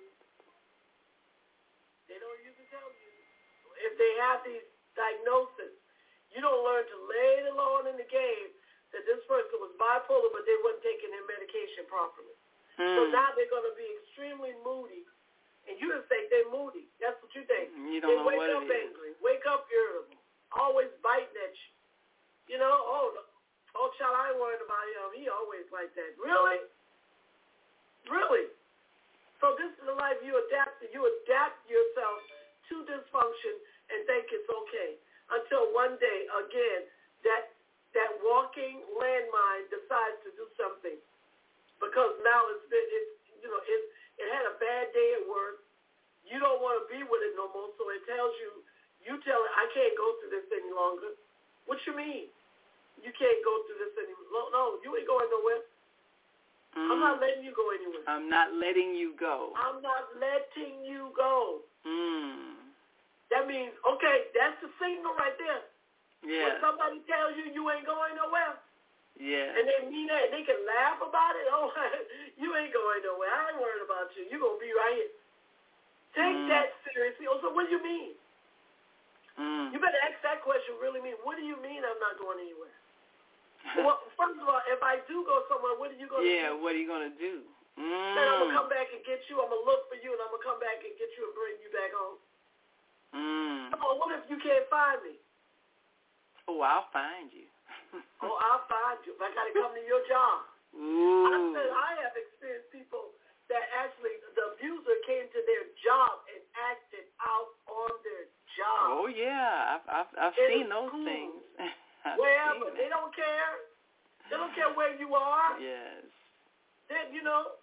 they don't usually tell you. If they have these diagnoses, you don't learn to lay the law in the game that this person was bipolar, but they weren't taking their medication properly. Mm. So now they're going to be extremely moody. And you just think they're moody. That's what you think. You don't they know wake what up it is. angry, wake up irritable, always biting at you. You know, oh, oh, child, I ain't worried about him. He always like that. Really? Really? So this is the life you adapt to. You adapt yourself to dysfunction and think it's okay. Until one day, again, that that walking landmine decides to do something. Because now it's been, it's, you know, it's, it had a bad day at work. You don't want to be with it no more, so it tells you, you tell it, I can't go through this any longer. What you mean? You can't go through this anymore. No, you ain't going nowhere. Mm. I'm not letting you go anywhere. I'm not letting you go. I'm not letting you go. Mm. That means, okay, that's the signal right there. Yeah. When somebody tells you you ain't going nowhere, yeah. and they mean that, they can laugh about it. Oh, you ain't going nowhere. I ain't worried about you. You're going to be right here. Take mm. that seriously. Oh, so what do you mean? Mm. You better ask that question really mean. What do you mean I'm not going anywhere? Well, first of all, if I do go somewhere, what are you going to yeah, do? Yeah, what are you going to do? Mm. Then I'm going to come back and get you. I'm going to look for you, and I'm going to come back and get you and bring you back home. Mm. Oh, what if you can't find me? Oh, I'll find you. Oh, I'll find you. I got to come to your job. Ooh. I said I have experienced people that actually the abuser came to their job and acted out on their job. Oh yeah, I've I've, I've seen those school. things. Wherever they don't care, they don't care where you are. Yes. then, you know,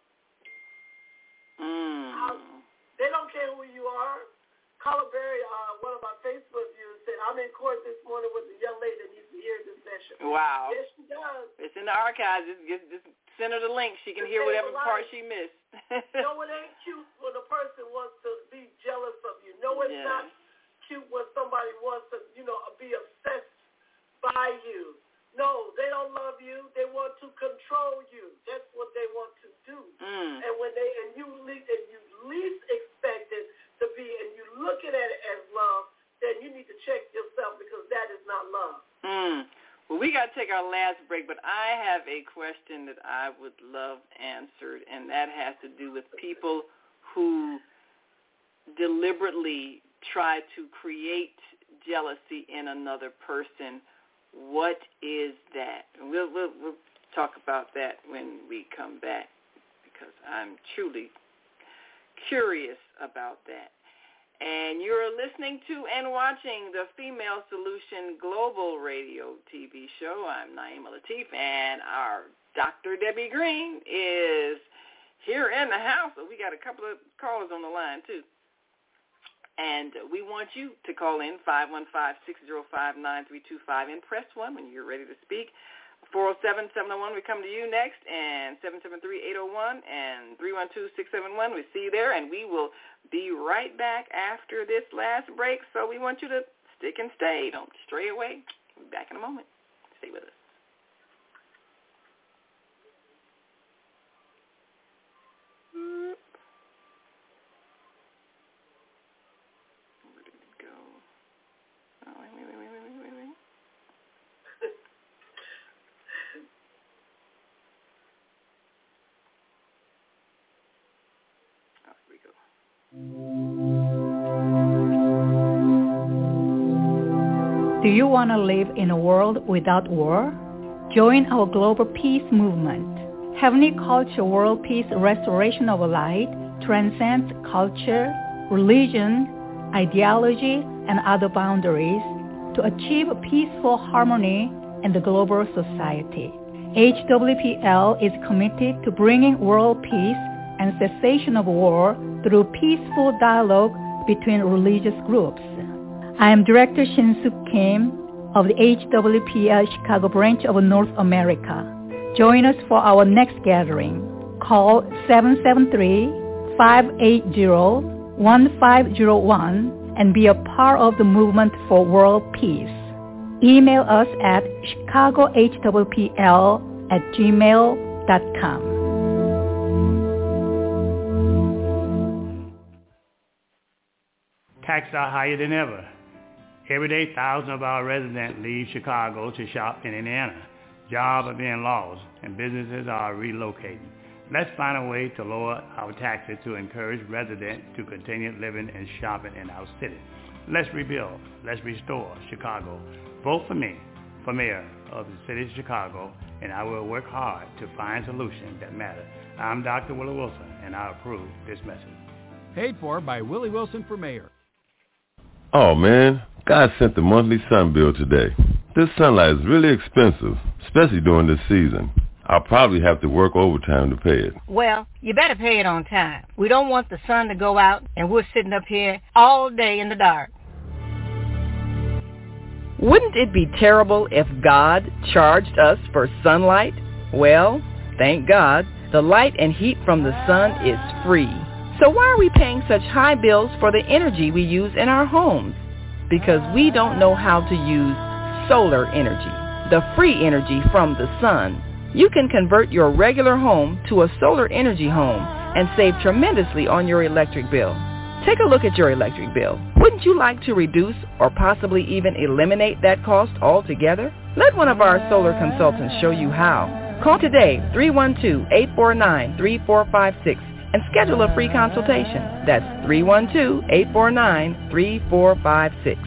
mm. how, they don't care who you are. Carla Berry, uh, one of my Facebook viewers, said, I'm in court this morning with a young lady that needs to hear this session. Wow. Yes, she does. It's in the archives. Just, just, just send her the link. She can hear whatever part she missed. No, it ain't cute when a person wants to be jealous of you. No, it's yeah. not cute when somebody wants to, you know, be obsessed by you. No, they don't love you. They want to control you. That's what they want to do. Mm. And when they and you least, and you least expect it to be, and you looking at it as love, then you need to check yourself because that is not love. Mm. Well, we got to take our last break, but I have a question that I would love answered, and that has to do with people who deliberately try to create jealousy in another person. What is that? And we'll, we'll, we'll talk about that when we come back because I'm truly curious about that. And you're listening to and watching the Female Solution Global Radio T V show. I'm Naima Latif, and our Doctor Debbie Green is here in the house. So we got a couple of callers on the line, too. And we want you to call in five one five, six zero five, nine three two five and press one when you're ready to speak. four oh seven, seven oh one, we come to you next, and seven seven three, eight oh one and three one two, six seven one. We see you there, and we will be right back after this last break. So we want you to stick and stay. Don't stray away. We'll be back in a moment. Stay with us. Mm. Oh, wait, wait, wait, wait, wait, wait, wait. Oh, here we go. Do you want to live in a world without war? Join our global peace movement. Heavenly Culture World Peace Restoration of Light transcends culture, religion, ideology, and other boundaries to achieve peaceful harmony in the global society. H W P L is committed to bringing world peace and cessation of war through peaceful dialogue between religious groups. I am Director Shin-Suk Kim of the H W P L Chicago branch of North America. Join us for our next gathering. Call seven seven three, five eight zero, one five zero one and be a part of the movement for world peace. Email us at chicago h w p l at gmail dot com. Taxes are higher than ever. Every day, thousands of our residents leave Chicago to shop in Indiana. Jobs are being lost, and businesses are relocating. Let's find a way to lower our taxes to encourage residents to continue living and shopping in our city. Let's rebuild. Let's restore Chicago. Vote for me for mayor of the city of Chicago, and I will work hard to find solutions that matter. I'm Doctor Willie Wilson, and I approve this message. Paid for by Willie Wilson for mayor. Oh, man, God sent the monthly sun bill today. This sunlight is really expensive, especially during this season. I'll probably have to work overtime to pay it. Well, you better pay it on time. We don't want the sun to go out and we're sitting up here all day in the dark. Wouldn't it be terrible if God charged us for sunlight? Well, thank God, the light and heat from the sun is free. So why are we paying such high bills for the energy we use in our homes? Because we don't know how to use solar energy, the free energy from the sun. You can convert your regular home to a solar energy home and save tremendously on your electric bill. Take a look at your electric bill. Wouldn't you like to reduce or possibly even eliminate that cost altogether? Let one of our solar consultants show you how. Call today, three one two, eight four nine, three four five six, and schedule a free consultation. That's three one two, eight four nine, three four five six.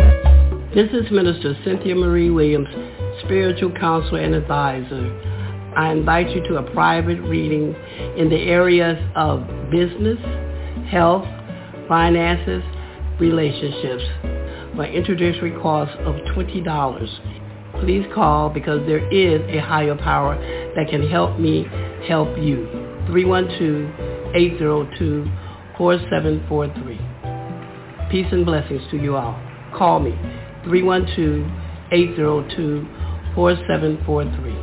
This is Minister Cynthia Marie Williams, spiritual counselor and advisor. I invite you to a private reading in the areas of business, health, finances, relationships for introductory cost of twenty dollars. Please call because there is a higher power that can help me help you. three one two, eight zero two, four seven four three. Peace and blessings to you all. Call me, three one two, eight zero two, four seven four three.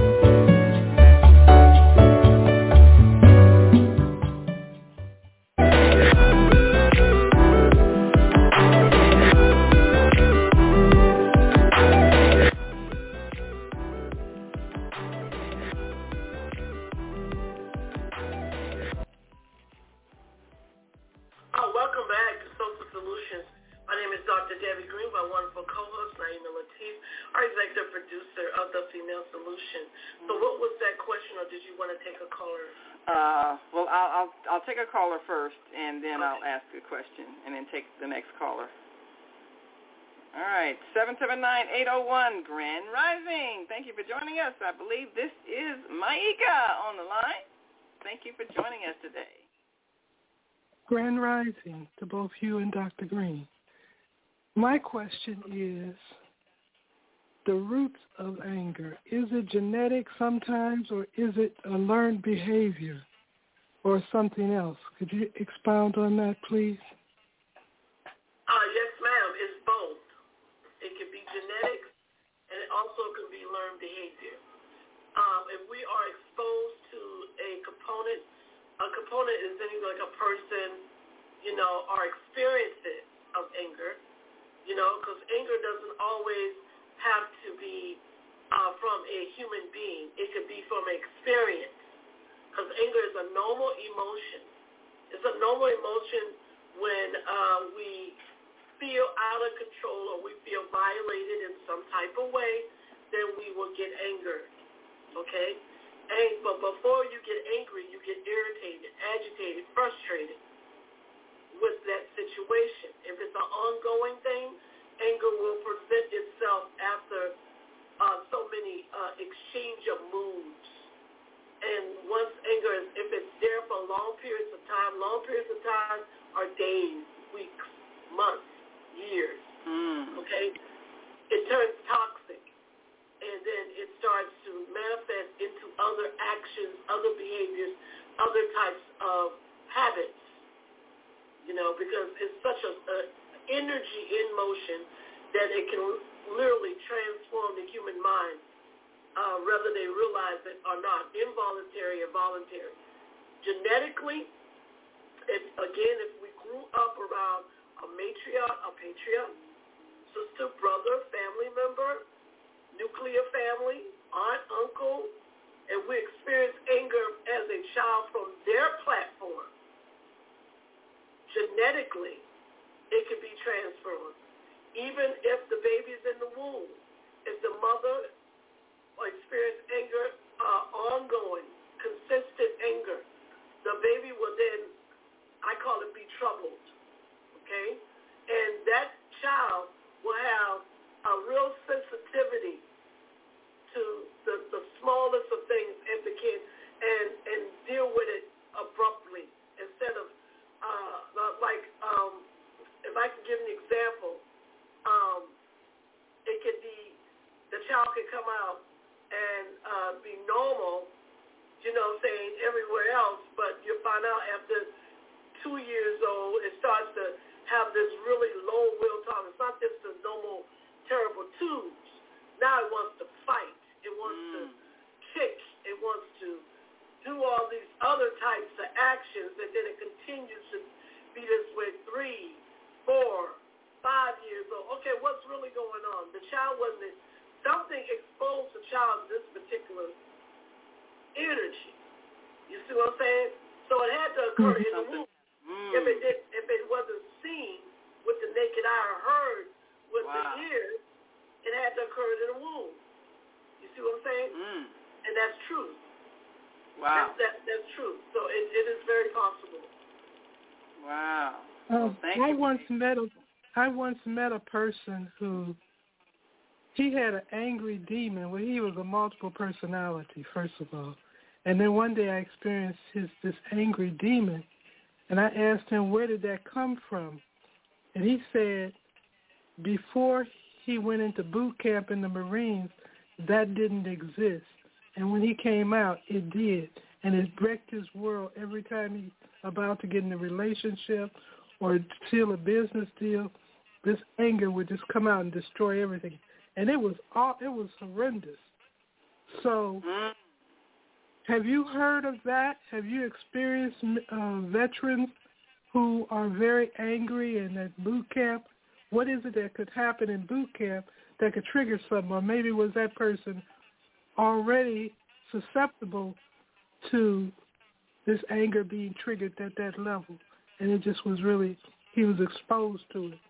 Take a caller first, and then okay. I'll ask a question, and then take the next caller. All right, seven seven nine, eight oh one, Grand Rising. Thank you for joining us. I believe this is Maika on the line. Thank you for joining us today. Grand Rising to both you and Doctor Green. My question is, the roots of anger, is it genetic sometimes, or is it a learned behavior? Or something else? Could you expound on that, please? Uh, yes, ma'am. It's both. It can be genetics, and it also can be learned behavior. Um, if we are exposed to a component, a component is anything like a person, you know, our experiences of anger, you know, because anger doesn't always have to be uh, from a human being. It could be from an experience. Because anger is a normal emotion. It's a normal emotion when uh, we feel out of control or we feel violated in some type of way, then we will get angered, okay? And, but before you get angry, you get irritated, agitated, frustrated with that situation. If it's an ongoing thing, anger will present itself after uh, so many uh, exchange of moods. And once anger is, if it's there for long periods of time, long periods of time are days, weeks, months, years, mm. okay? It turns toxic, and then it starts to manifest into other actions, other behaviors, other types of habits, you know, because it's such a, a energy in motion that it can literally transform the human mind. Uh, whether they realize it or not, involuntary or voluntary. Genetically, if, again, if we grew up around a matriarch, a patriarch, sister, brother, family member, nuclear family, aunt, uncle, and we experience anger as a child from their platform, genetically, it can be transferred. Even if the baby's in the womb, if the mother or experience anger, uh, ongoing, consistent anger, the baby will then, I call it, be troubled, okay? And that child will have a real sensitivity to the, the smallest of things and begin and, and deal with it abruptly instead of, uh, like, um, if I can give an example, um, it could be, the child could come out and uh, be normal, you know, saying everywhere else, but you find out after two years old, it starts to have this really low will tolerance. It's not just the normal terrible twos. Now it wants to fight. It wants mm. to kick. It wants to do all these other types of actions, and then it continues to be this way three, four, five years old. Okay, what's really going on? The child wasn't... Something exposed the child to this particular energy. You see what I'm saying? So it had to occur mm-hmm. in the womb. Mm. If it did, if it wasn't seen with the naked eye or heard with wow. the ears, it had to occur in the womb. You see what I'm saying? Mm. And that's true. Wow. That's, that, that's true. So it, it is very possible. Wow. Uh, well, thank I you. once met a I once met a person who he had an angry demon where he was a multiple personality, first of all. And then one day I experienced his this angry demon, and I asked him, where did that come from? And he said, before he went into boot camp in the Marines, that didn't exist. And when he came out, it did. And it wrecked his world every time he's about to get in a relationship or seal a business deal. This anger would just come out and destroy everything. And it was all, it was horrendous. So have you heard of that? Have you experienced uh, veterans who are very angry and at boot camp? What is it that could happen in boot camp that could trigger something? Or maybe was that person already susceptible to this anger being triggered at that level, and it just was really, he was exposed to it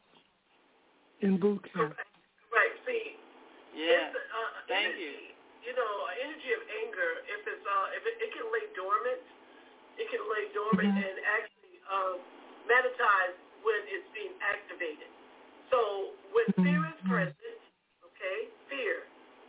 in boot camp. Right, see. Yeah, uh, thank energy, you. You know, energy of anger, if it's, uh, if it, it can lay dormant, it can lay dormant mm-hmm. and actually um, magnetize when it's being activated. So when mm-hmm. fear is present, okay, fear,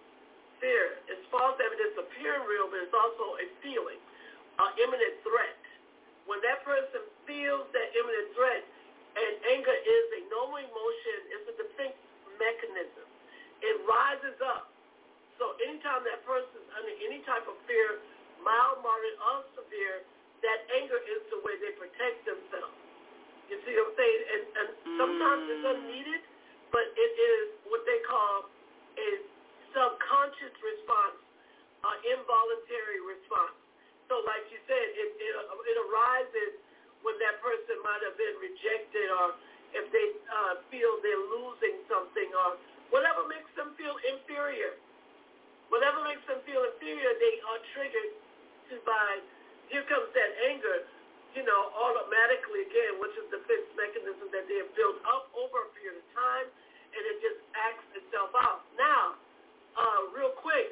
fear is false evidence appearing real, but it's also a feeling, an imminent threat. When that person feels that imminent threat, and anger is a normal emotion, it's a defense mechanism. It rises up. So anytime that person is under any type of fear, mild, moderate, or severe, that anger is the way they protect themselves. You see what I'm saying? And, and sometimes mm. it's unneeded, but it is what they call a subconscious response, an involuntary response. So like you said, it, it, it arises when that person might have been rejected, or if they uh, feel they're losing something, or whatever makes them feel inferior. Whatever makes them feel inferior, they are triggered to by, here comes that anger, you know, automatically again, which is the defense mechanism that they have built up over a period of time, and it just acts itself out. Now, uh, real quick,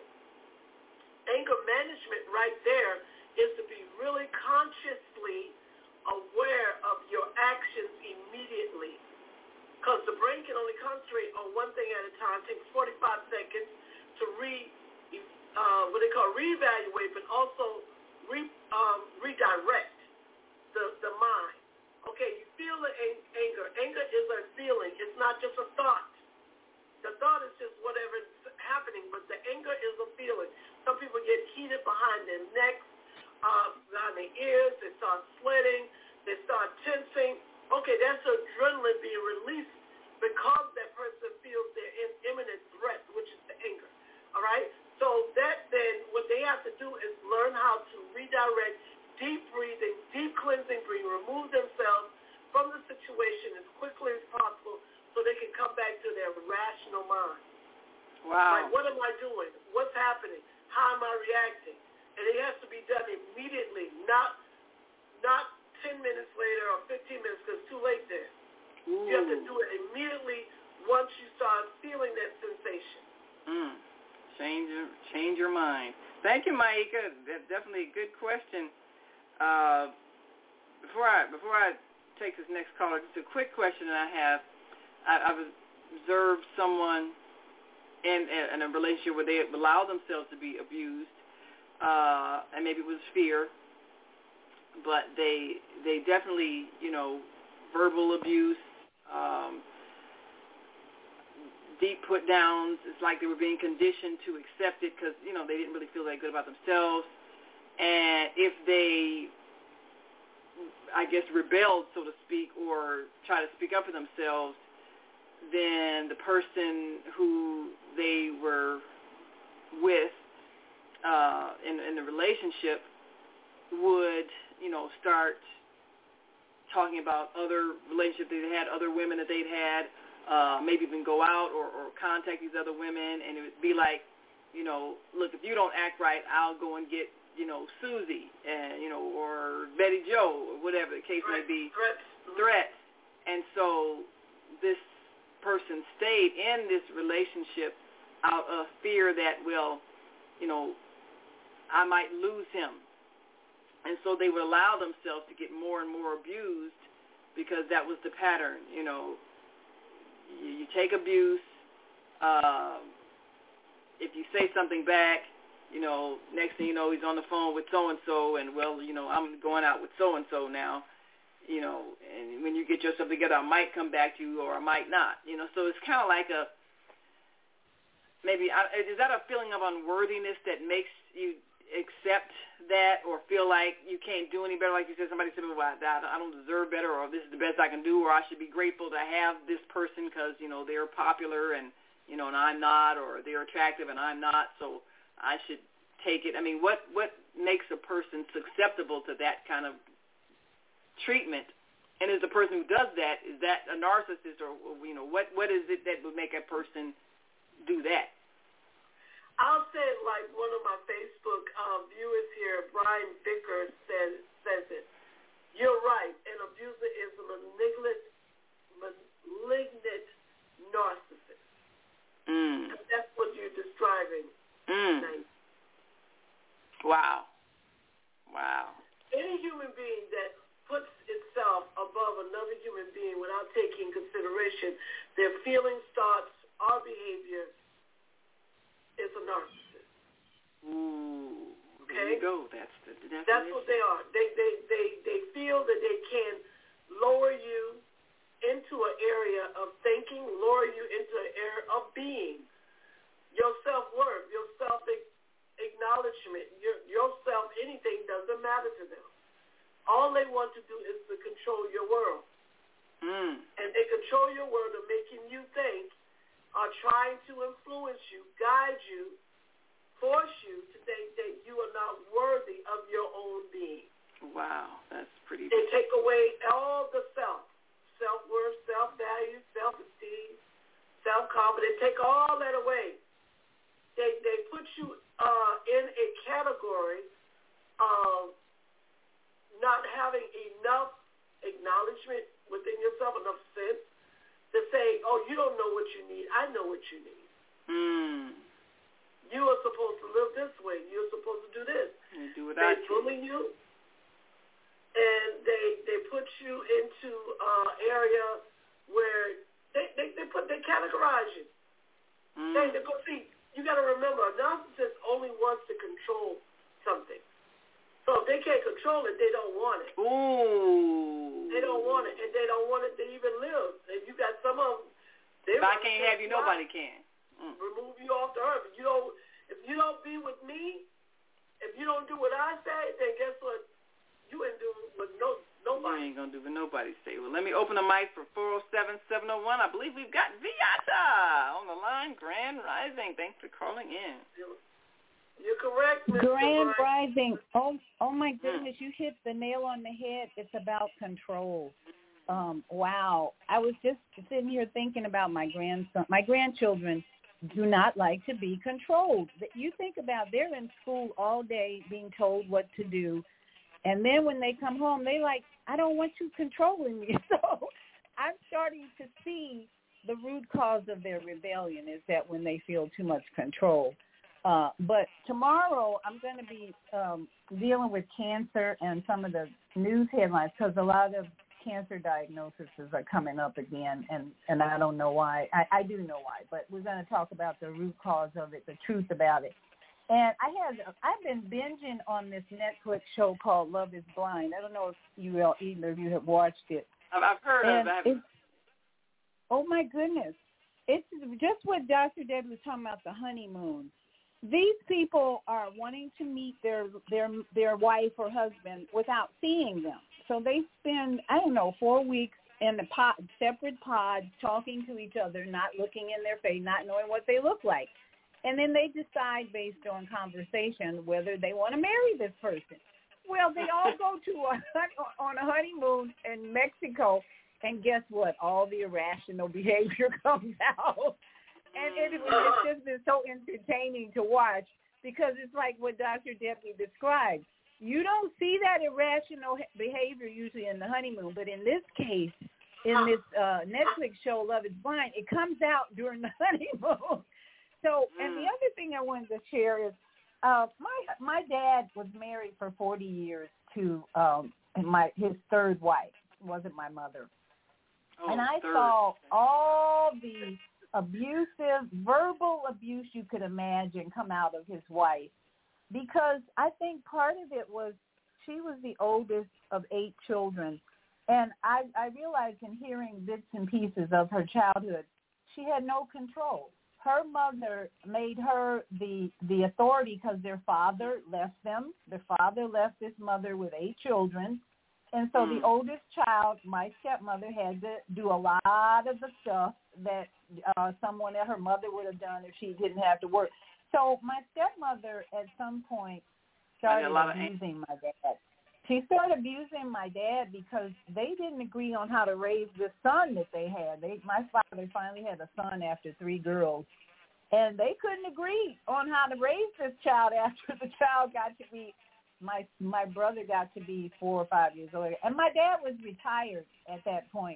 anger management right there is to be really consciously aware of your actions immediately, because the brain can only concentrate on one thing at a time. It takes forty-five seconds to re, uh, what they call reevaluate, but also re, um, redirect the, the mind. Okay, you feel the anger. Anger is a feeling. It's not just a thought. The thought is just whatever's happening, but the anger is a feeling. Some people get heated behind their necks, uh, behind their ears. They start sweating. They start tensing. Okay, that's adrenaline being released because that person feels they're in imminent threat, which is the anger. All right? So that then, what they have to do is learn how to redirect, deep breathing, deep cleansing, breathing, remove themselves from the situation as quickly as possible so they can come back to their rational mind. Wow. Like, what am I doing? What's happening? How am I reacting? And it has to be done immediately, not not ten minutes later or fifteen minutes, because it's too late there. Ooh. You have to do it immediately once you start feeling that sensation. Mm. Change your, change your mind. Thank you, Maika. That's definitely a good question. Uh, before I before I take this next caller, just a quick question that I have. I, I've observed someone in, in a relationship where they allow themselves to be abused, uh, and maybe it was fear, but they they definitely, you know, verbal abuse, um, deep put downs. It's like they were being conditioned to accept it because, you know, they didn't really feel that good about themselves. And if they, I guess, rebelled, so to speak, or try to speak up for themselves, then the person who they were with uh, in, in the relationship would, you know, start talking about other relationships they'd had, other women that they'd had, uh, maybe even go out or, or contact these other women, and it would be like, you know, look, if you don't act right, I'll go and get, you know, Susie, and, you know, or Betty Joe, or whatever the case may be. Threats. Threats. And so this person stayed in this relationship out of fear that, well, you know, I might lose him. And so they would allow themselves to get more and more abused because that was the pattern. You know, you, you take abuse, uh, if you say something back, you know, next thing you know, he's on the phone with so-and-so, and, well, you know, I'm going out with so-and-so now, you know, and when you get yourself together, I might come back to you or I might not, you know. So it's kind of like a, maybe, is that a feeling of unworthiness that makes you accept that or feel like you can't do any better? Like you said, somebody said, well, I, I don't deserve better, or this is the best I can do, or I should be grateful to have this person because, you know, they're popular and, you know, and I'm not, or they're attractive and I'm not, so I should take it. I mean, what, what makes a person susceptible to that kind of treatment? And is the person who does that, is that a narcissist, or, you know, what, what is it that would make a person do that? I'll say it like one of my Facebook uh, viewers here, Brian Vickers, says, says it. You're right. An abuser is a malignant, malignant narcissist. Mm. And that's what you're describing. Mm. Wow. Wow. Any human being that puts itself above another human being without taking consideration their feelings, thoughts, or behavior is a narcissist. Ooh, okay? There you go. That's the definition. That's what they are. They they they they feel that they can lower you into an area of thinking, lower you into an area of being. Your self-worth, your self-acknowledgement, your your self anything doesn't matter to them. All they want to do is to control your world. Mm. And they control your world of making you think, are trying to influence you, guide you, force you to think that you are not worthy of your own being. Wow, that's pretty. They take away all the self, self-worth, self-value, self-esteem, self-confidence. They take all that away. They they put you uh, in a category of not having enough acknowledgement within yourself, enough sense to say, oh, you don't know what you need. I know what you need. Mm. You are supposed to live this way. You're supposed to do this. You do what they I bully you, and they they put you into an uh, area where they, they, they put they categorize you. Mm. They, they go, see, you got to remember, a narcissist only wants to control something. So if they can't control it, they don't want it. Ooh. They don't want it, and they don't want it to even live. And you got some of them. They if I can't have you, nobody can. Mm. Remove you off the earth. If you don't, if you don't be with me, if you don't do what I say, then guess what? You ain't doing what no nobody. You ain't gonna do what nobody say. Well, let me open the mic for four oh seven, seven oh one. I believe we've got Viata on the line. Grand Rising. Thanks for calling in. You're correct, Mister Grand Brian. Rising. Oh, oh my goodness, you hit the nail on the head. It's about control. Um, wow. I was just sitting here thinking about my grandson. My grandchildren do not like to be controlled. You think about, they're in school all day being told what to do, and then when they come home, they like, I don't want you controlling me. So I'm starting to see the root cause of their rebellion is that when they feel too much control. Uh, but tomorrow I'm going to be um, dealing with cancer and some of the news headlines because a lot of cancer diagnoses are coming up again, and, and I don't know why. I, I do know why, but we're going to talk about the root cause of it, the truth about it. And I had I've been binging on this Netflix show called Love is Blind. I don't know if you all, either of you have watched it. I've, I've heard and of it. Oh my goodness! It's just what Doctor Debbie was talking about, the honeymoon. These people are wanting to meet their their their wife or husband without seeing them. So they spend, I don't know, four weeks in the pod, separate pods, talking to each other, not looking in their face, not knowing what they look like. And then they decide based on conversation whether they want to marry this person. Well, they all go to a, on a honeymoon in Mexico, and guess what? All the irrational behavior comes out. And it, it's just been so entertaining to watch because it's like what Doctor Debbie described. You don't see that irrational behavior usually in the honeymoon, but in this case, in this uh, Netflix show, Love is Blind, it comes out during the honeymoon. So, and the other thing I wanted to share is uh, my my dad was married for forty years to um, my his third wife. It wasn't my mother. Oh, and I third. saw all the abusive, verbal abuse you could imagine come out of his wife. Because I think part of it was she was the oldest of eight children. And I, I realized in hearing bits and pieces of her childhood, she had no control. Her mother made her the the authority because their father left them. Their father left this mother with eight children. And so mm. the oldest child, my stepmother, had to do a lot of the stuff that uh, someone at her mother would have done if she didn't have to work. So my stepmother at some point started abusing my dad. She started abusing my dad because they didn't agree on how to raise the son that they had. They, my father finally had a son after three girls, and they couldn't agree on how to raise this child after the child got to be, my my brother got to be four or five years old. And my dad was retired at that point.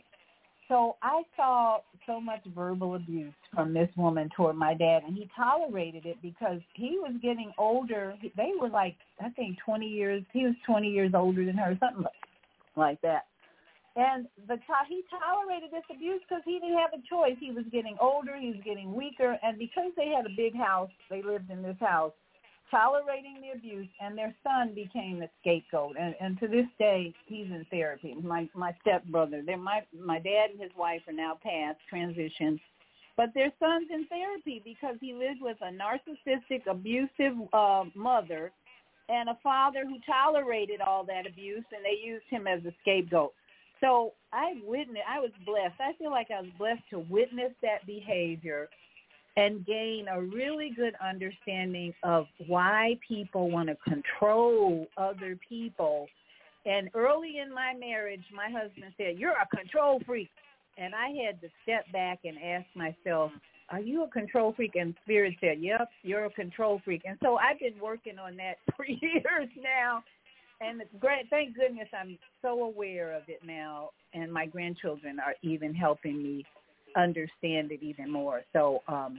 So I saw so much verbal abuse from this woman toward my dad, and he tolerated it because he was getting older. They were like, I think, twenty years. He was twenty years older than her, something like that. And the he tolerated this abuse because he didn't have a choice. He was getting older. He was getting weaker. And because they had a big house, they lived in this house, tolerating the abuse, and their son became the scapegoat. And, and to this day, he's in therapy. My my stepbrother, they're my my dad and his wife are now past, transitioned, but their son's in therapy because he lived with a narcissistic, abusive uh, mother and a father who tolerated all that abuse, and they used him as a scapegoat. So I witnessed, I was blessed. I feel like I was blessed to witness that behavior and gain a really good understanding of why people want to control other people. And early in my marriage, my husband said, "You're a control freak." And I had to step back and ask myself, are you a control freak? And Spirit said, "Yep, you're a control freak." And so I've been working on that for years now. And it's great. Thank goodness I'm so aware of it now. And my grandchildren are even helping me understand it even more. So um,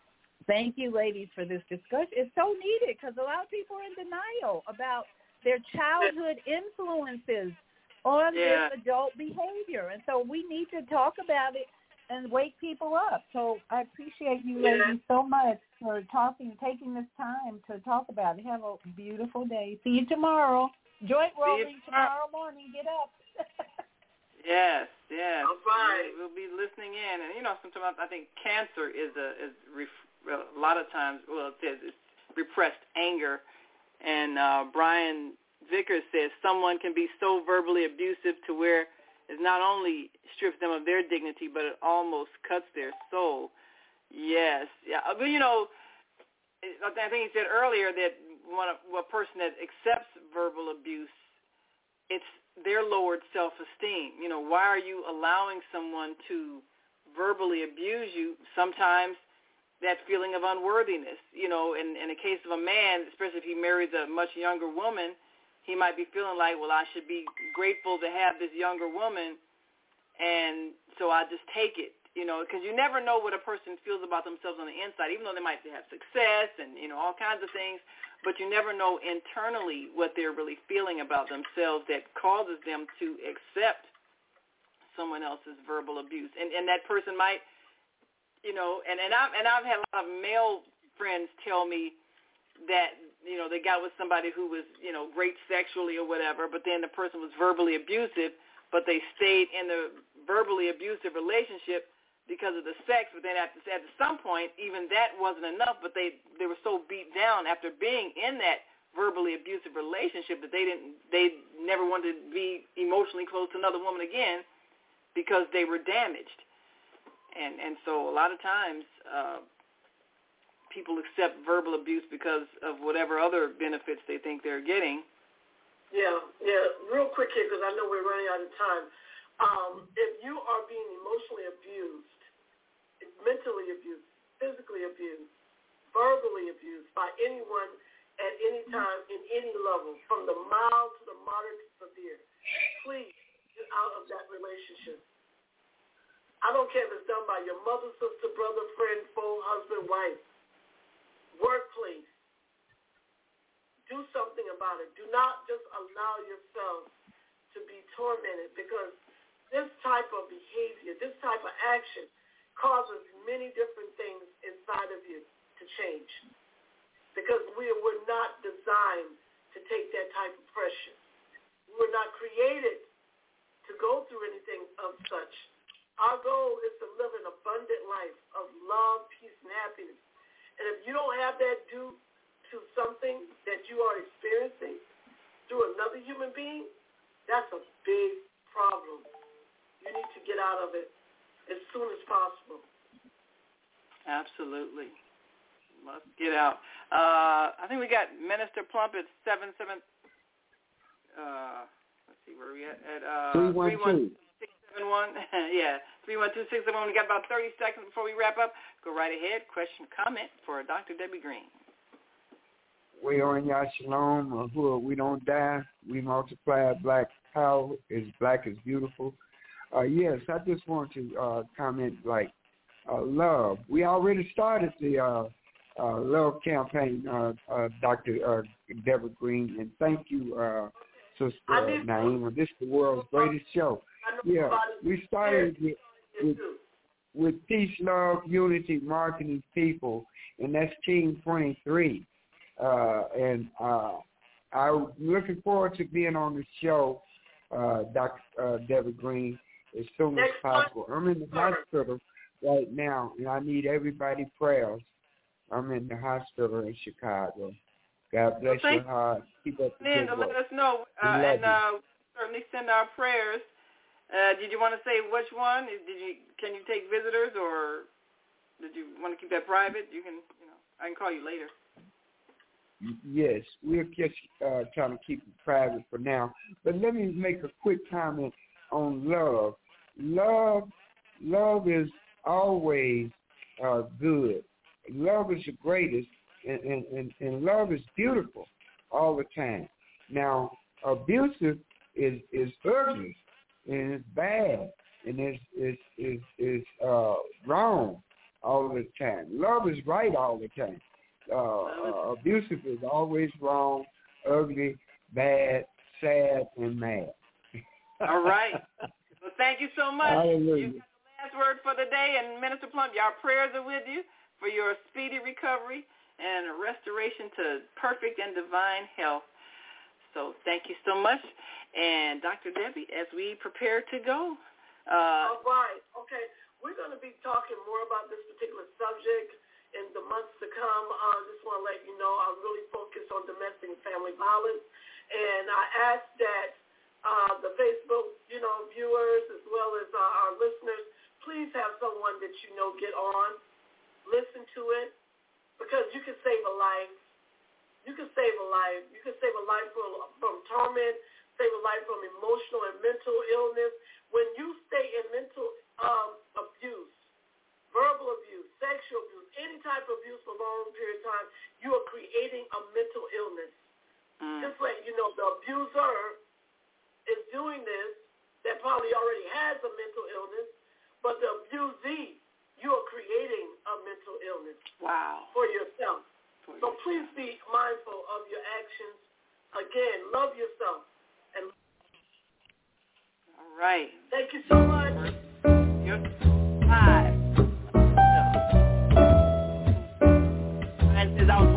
thank you, ladies, for this discussion. It's so needed because a lot of people are in denial about their childhood influences on yeah. this adult behavior. And so we need to talk about it and wake people up. So I appreciate you yeah. ladies so much for talking, taking this time to talk about it. Have a beautiful day. See you tomorrow. Joint rolling tomorrow morning. Get up. Yes, yes. All right. We'll, we'll be listening in, and you know, sometimes I think cancer is a is ref- a lot of times. Well, it says it's repressed anger, and uh, Brian Vickers says someone can be so verbally abusive to where it not only strips them of their dignity, but it almost cuts their soul. Yes, yeah. But you know, I think he said earlier that one a person that accepts verbal abuse, it's their lowered self-esteem. You know, why are you allowing someone to verbally abuse you? Sometimes that feeling of unworthiness, you know, in, in the case of a man, especially if he marries a much younger woman, he might be feeling like, well, I should be grateful to have this younger woman, and so I just take it, you know, because you never know what a person feels about themselves on the inside, even though they might have success and, you know, all kinds of things. But you never know internally what they're really feeling about themselves that causes them to accept someone else's verbal abuse. And and that person might, you know, and, and, I've, and I've had a lot of male friends tell me that, you know, they got with somebody who was, you know, great sexually or whatever, but then the person was verbally abusive, but they stayed in the verbally abusive relationship because of the sex, but then at, at some point, even that wasn't enough, but they, they were so beat down after being in that verbally abusive relationship that they didn't, they never wanted to be emotionally close to another woman again because they were damaged. And and so a lot of times uh, people accept verbal abuse because of whatever other benefits they think they're getting. Yeah, yeah, real quick here because I know we're running out of time. Um, if you are being emotionally abused, mentally abused, physically abused, verbally abused by anyone at any time in any level, from the mild to the moderate to severe, please get out of that relationship. I don't care if it's done by your mother, sister, brother, friend, foe, husband, wife, workplace. Do something about it. Do not just allow yourself to be tormented, because this type of behavior, this type of action causes many different things inside of you to change. Because we were not designed to take that type of pressure. We were not created to go through anything of such. Our goal is to live an abundant life of love, peace, and happiness. And if you don't have that due to something that you are experiencing through another human being, that's a big problem. You need to get out of it as soon as possible. Absolutely. Must get out. Uh, I think we got Minister Plump at seven seven. Uh, let's see where are we at. At uh, three one two. six seven one. Yeah, three one two six seven one. We got about thirty seconds before we wrap up. Go right ahead. Question, comment for Doctor Debbie Green. We are in Yah Shalom. Uh, we don't die. We multiply. Black power is black is beautiful. Uh, yes, I just want to uh, comment like uh, love. We already started the uh, uh, love campaign, uh, uh, Doctor Uh, Deborah Green, and thank you, uh, Sister uh, Naima. This is the world's greatest show. Yeah, we started with, with, with peace, love, unity, marketing people, and that's Team twenty-three. Uh, and uh, I'm looking forward to being on the show, uh, Doctor Uh, Deborah Green, as soon as possible. I'm in the hospital right now, and I need everybody's prayers. I'm in the hospital in Chicago. God bless well, your heart. Keep up the good work. Let us know, uh, and uh, certainly send our prayers. Uh, did you want to say which one? Did you? Can you take visitors, or did you want to keep that private? You can, you know, I can call you later. Yes, we're just uh, trying to keep it private for now. But let me make a quick comment on love. Love, love is always uh, good. Love is the greatest, and, and, and, and love is beautiful all the time. Now, abusive is is ugly, and it's bad, and it's is is is uh, wrong all the time. Love is right all the time. Uh, uh, abusive is always wrong, ugly, bad, sad, and mad. All right. Well, thank you so much. Hallelujah. You got the last word for the day, and Minister Plump, our prayers are with you for your speedy recovery and restoration to perfect and divine health. So thank you so much. And Doctor Debbie, as we prepare to go. Uh, All right. Okay. We're going to be talking more about this particular subject in the months to come. I uh, just want to let you know I'm really focused on domestic and family violence. And I ask that uh, the Facebook, you know, viewers as well as uh, our listeners, please have someone that you know get on. Listen to it, because you can save a life. You can save a life. You can save a life from, from torment, save a life from emotional and mental illness. When you stay in mental um, abuse, verbal abuse, sexual abuse, any type of abuse for a long period of time, you are creating a mental illness. Mm. Just like, you know, the abuser is doing this that probably already has a mental illness, but the abusee, you are creating a mental illness wow. for yourself. For so yourself. Please be mindful of your actions. Again, love yourself. And all right. Thank you so much. You're five. And I was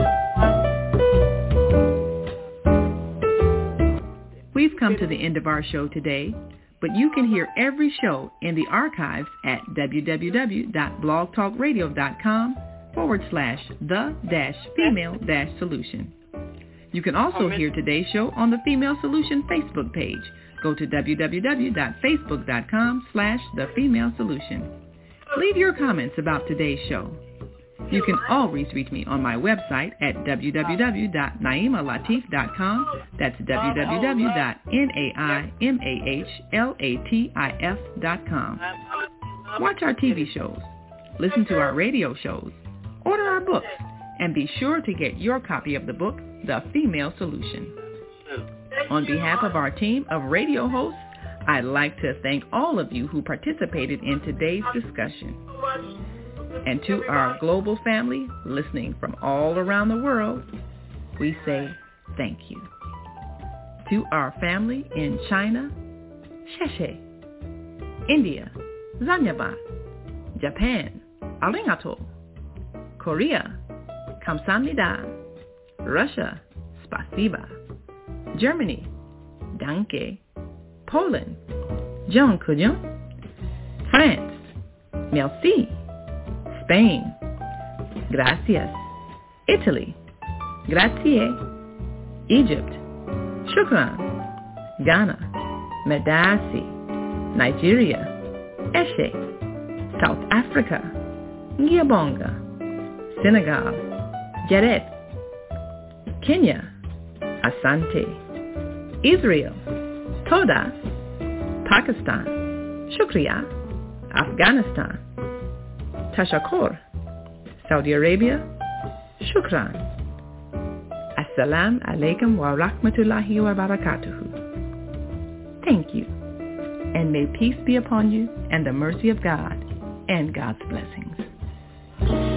one. We've come to the end of our show today. But you can hear every show in the archives at www.blogtalkradio.com forward slash the dash female dash solution. You can also hear today's show on the Female Solution Facebook page. Go to www.facebook.com slash the female solution. Leave your comments about today's show. You can always reach me on my website at w w w dot naima latif dot com. That's w w w dot naima latif dot com. Watch our T V shows, listen to our radio shows, order our books, and be sure to get your copy of the book, The Female Solution. On behalf of our team of radio hosts, I'd like to thank all of you who participated in today's discussion. And to our global family listening from all around the world, we say thank you. To our family in China, Sheshe, India, Zanyaba, Japan, arigato. Korea, kamsahamnida. Russia, spasiba. Germany, danke. Poland, dziękuję. France, merci. Spain, gracias. Italy, grazie. Egypt, shukran. Ghana, medasi. Nigeria, eshe. South Africa, ngiyabonga. Senegal, jaret. Kenya, asante. Israel, toda. Pakistan, shukriya. Afghanistan, tashakkur. Saudi Arabia, shukran. Assalamu alaikum wa rahmatullahi wa barakatuhu. Thank you, and may peace be upon you and the mercy of God and God's blessings.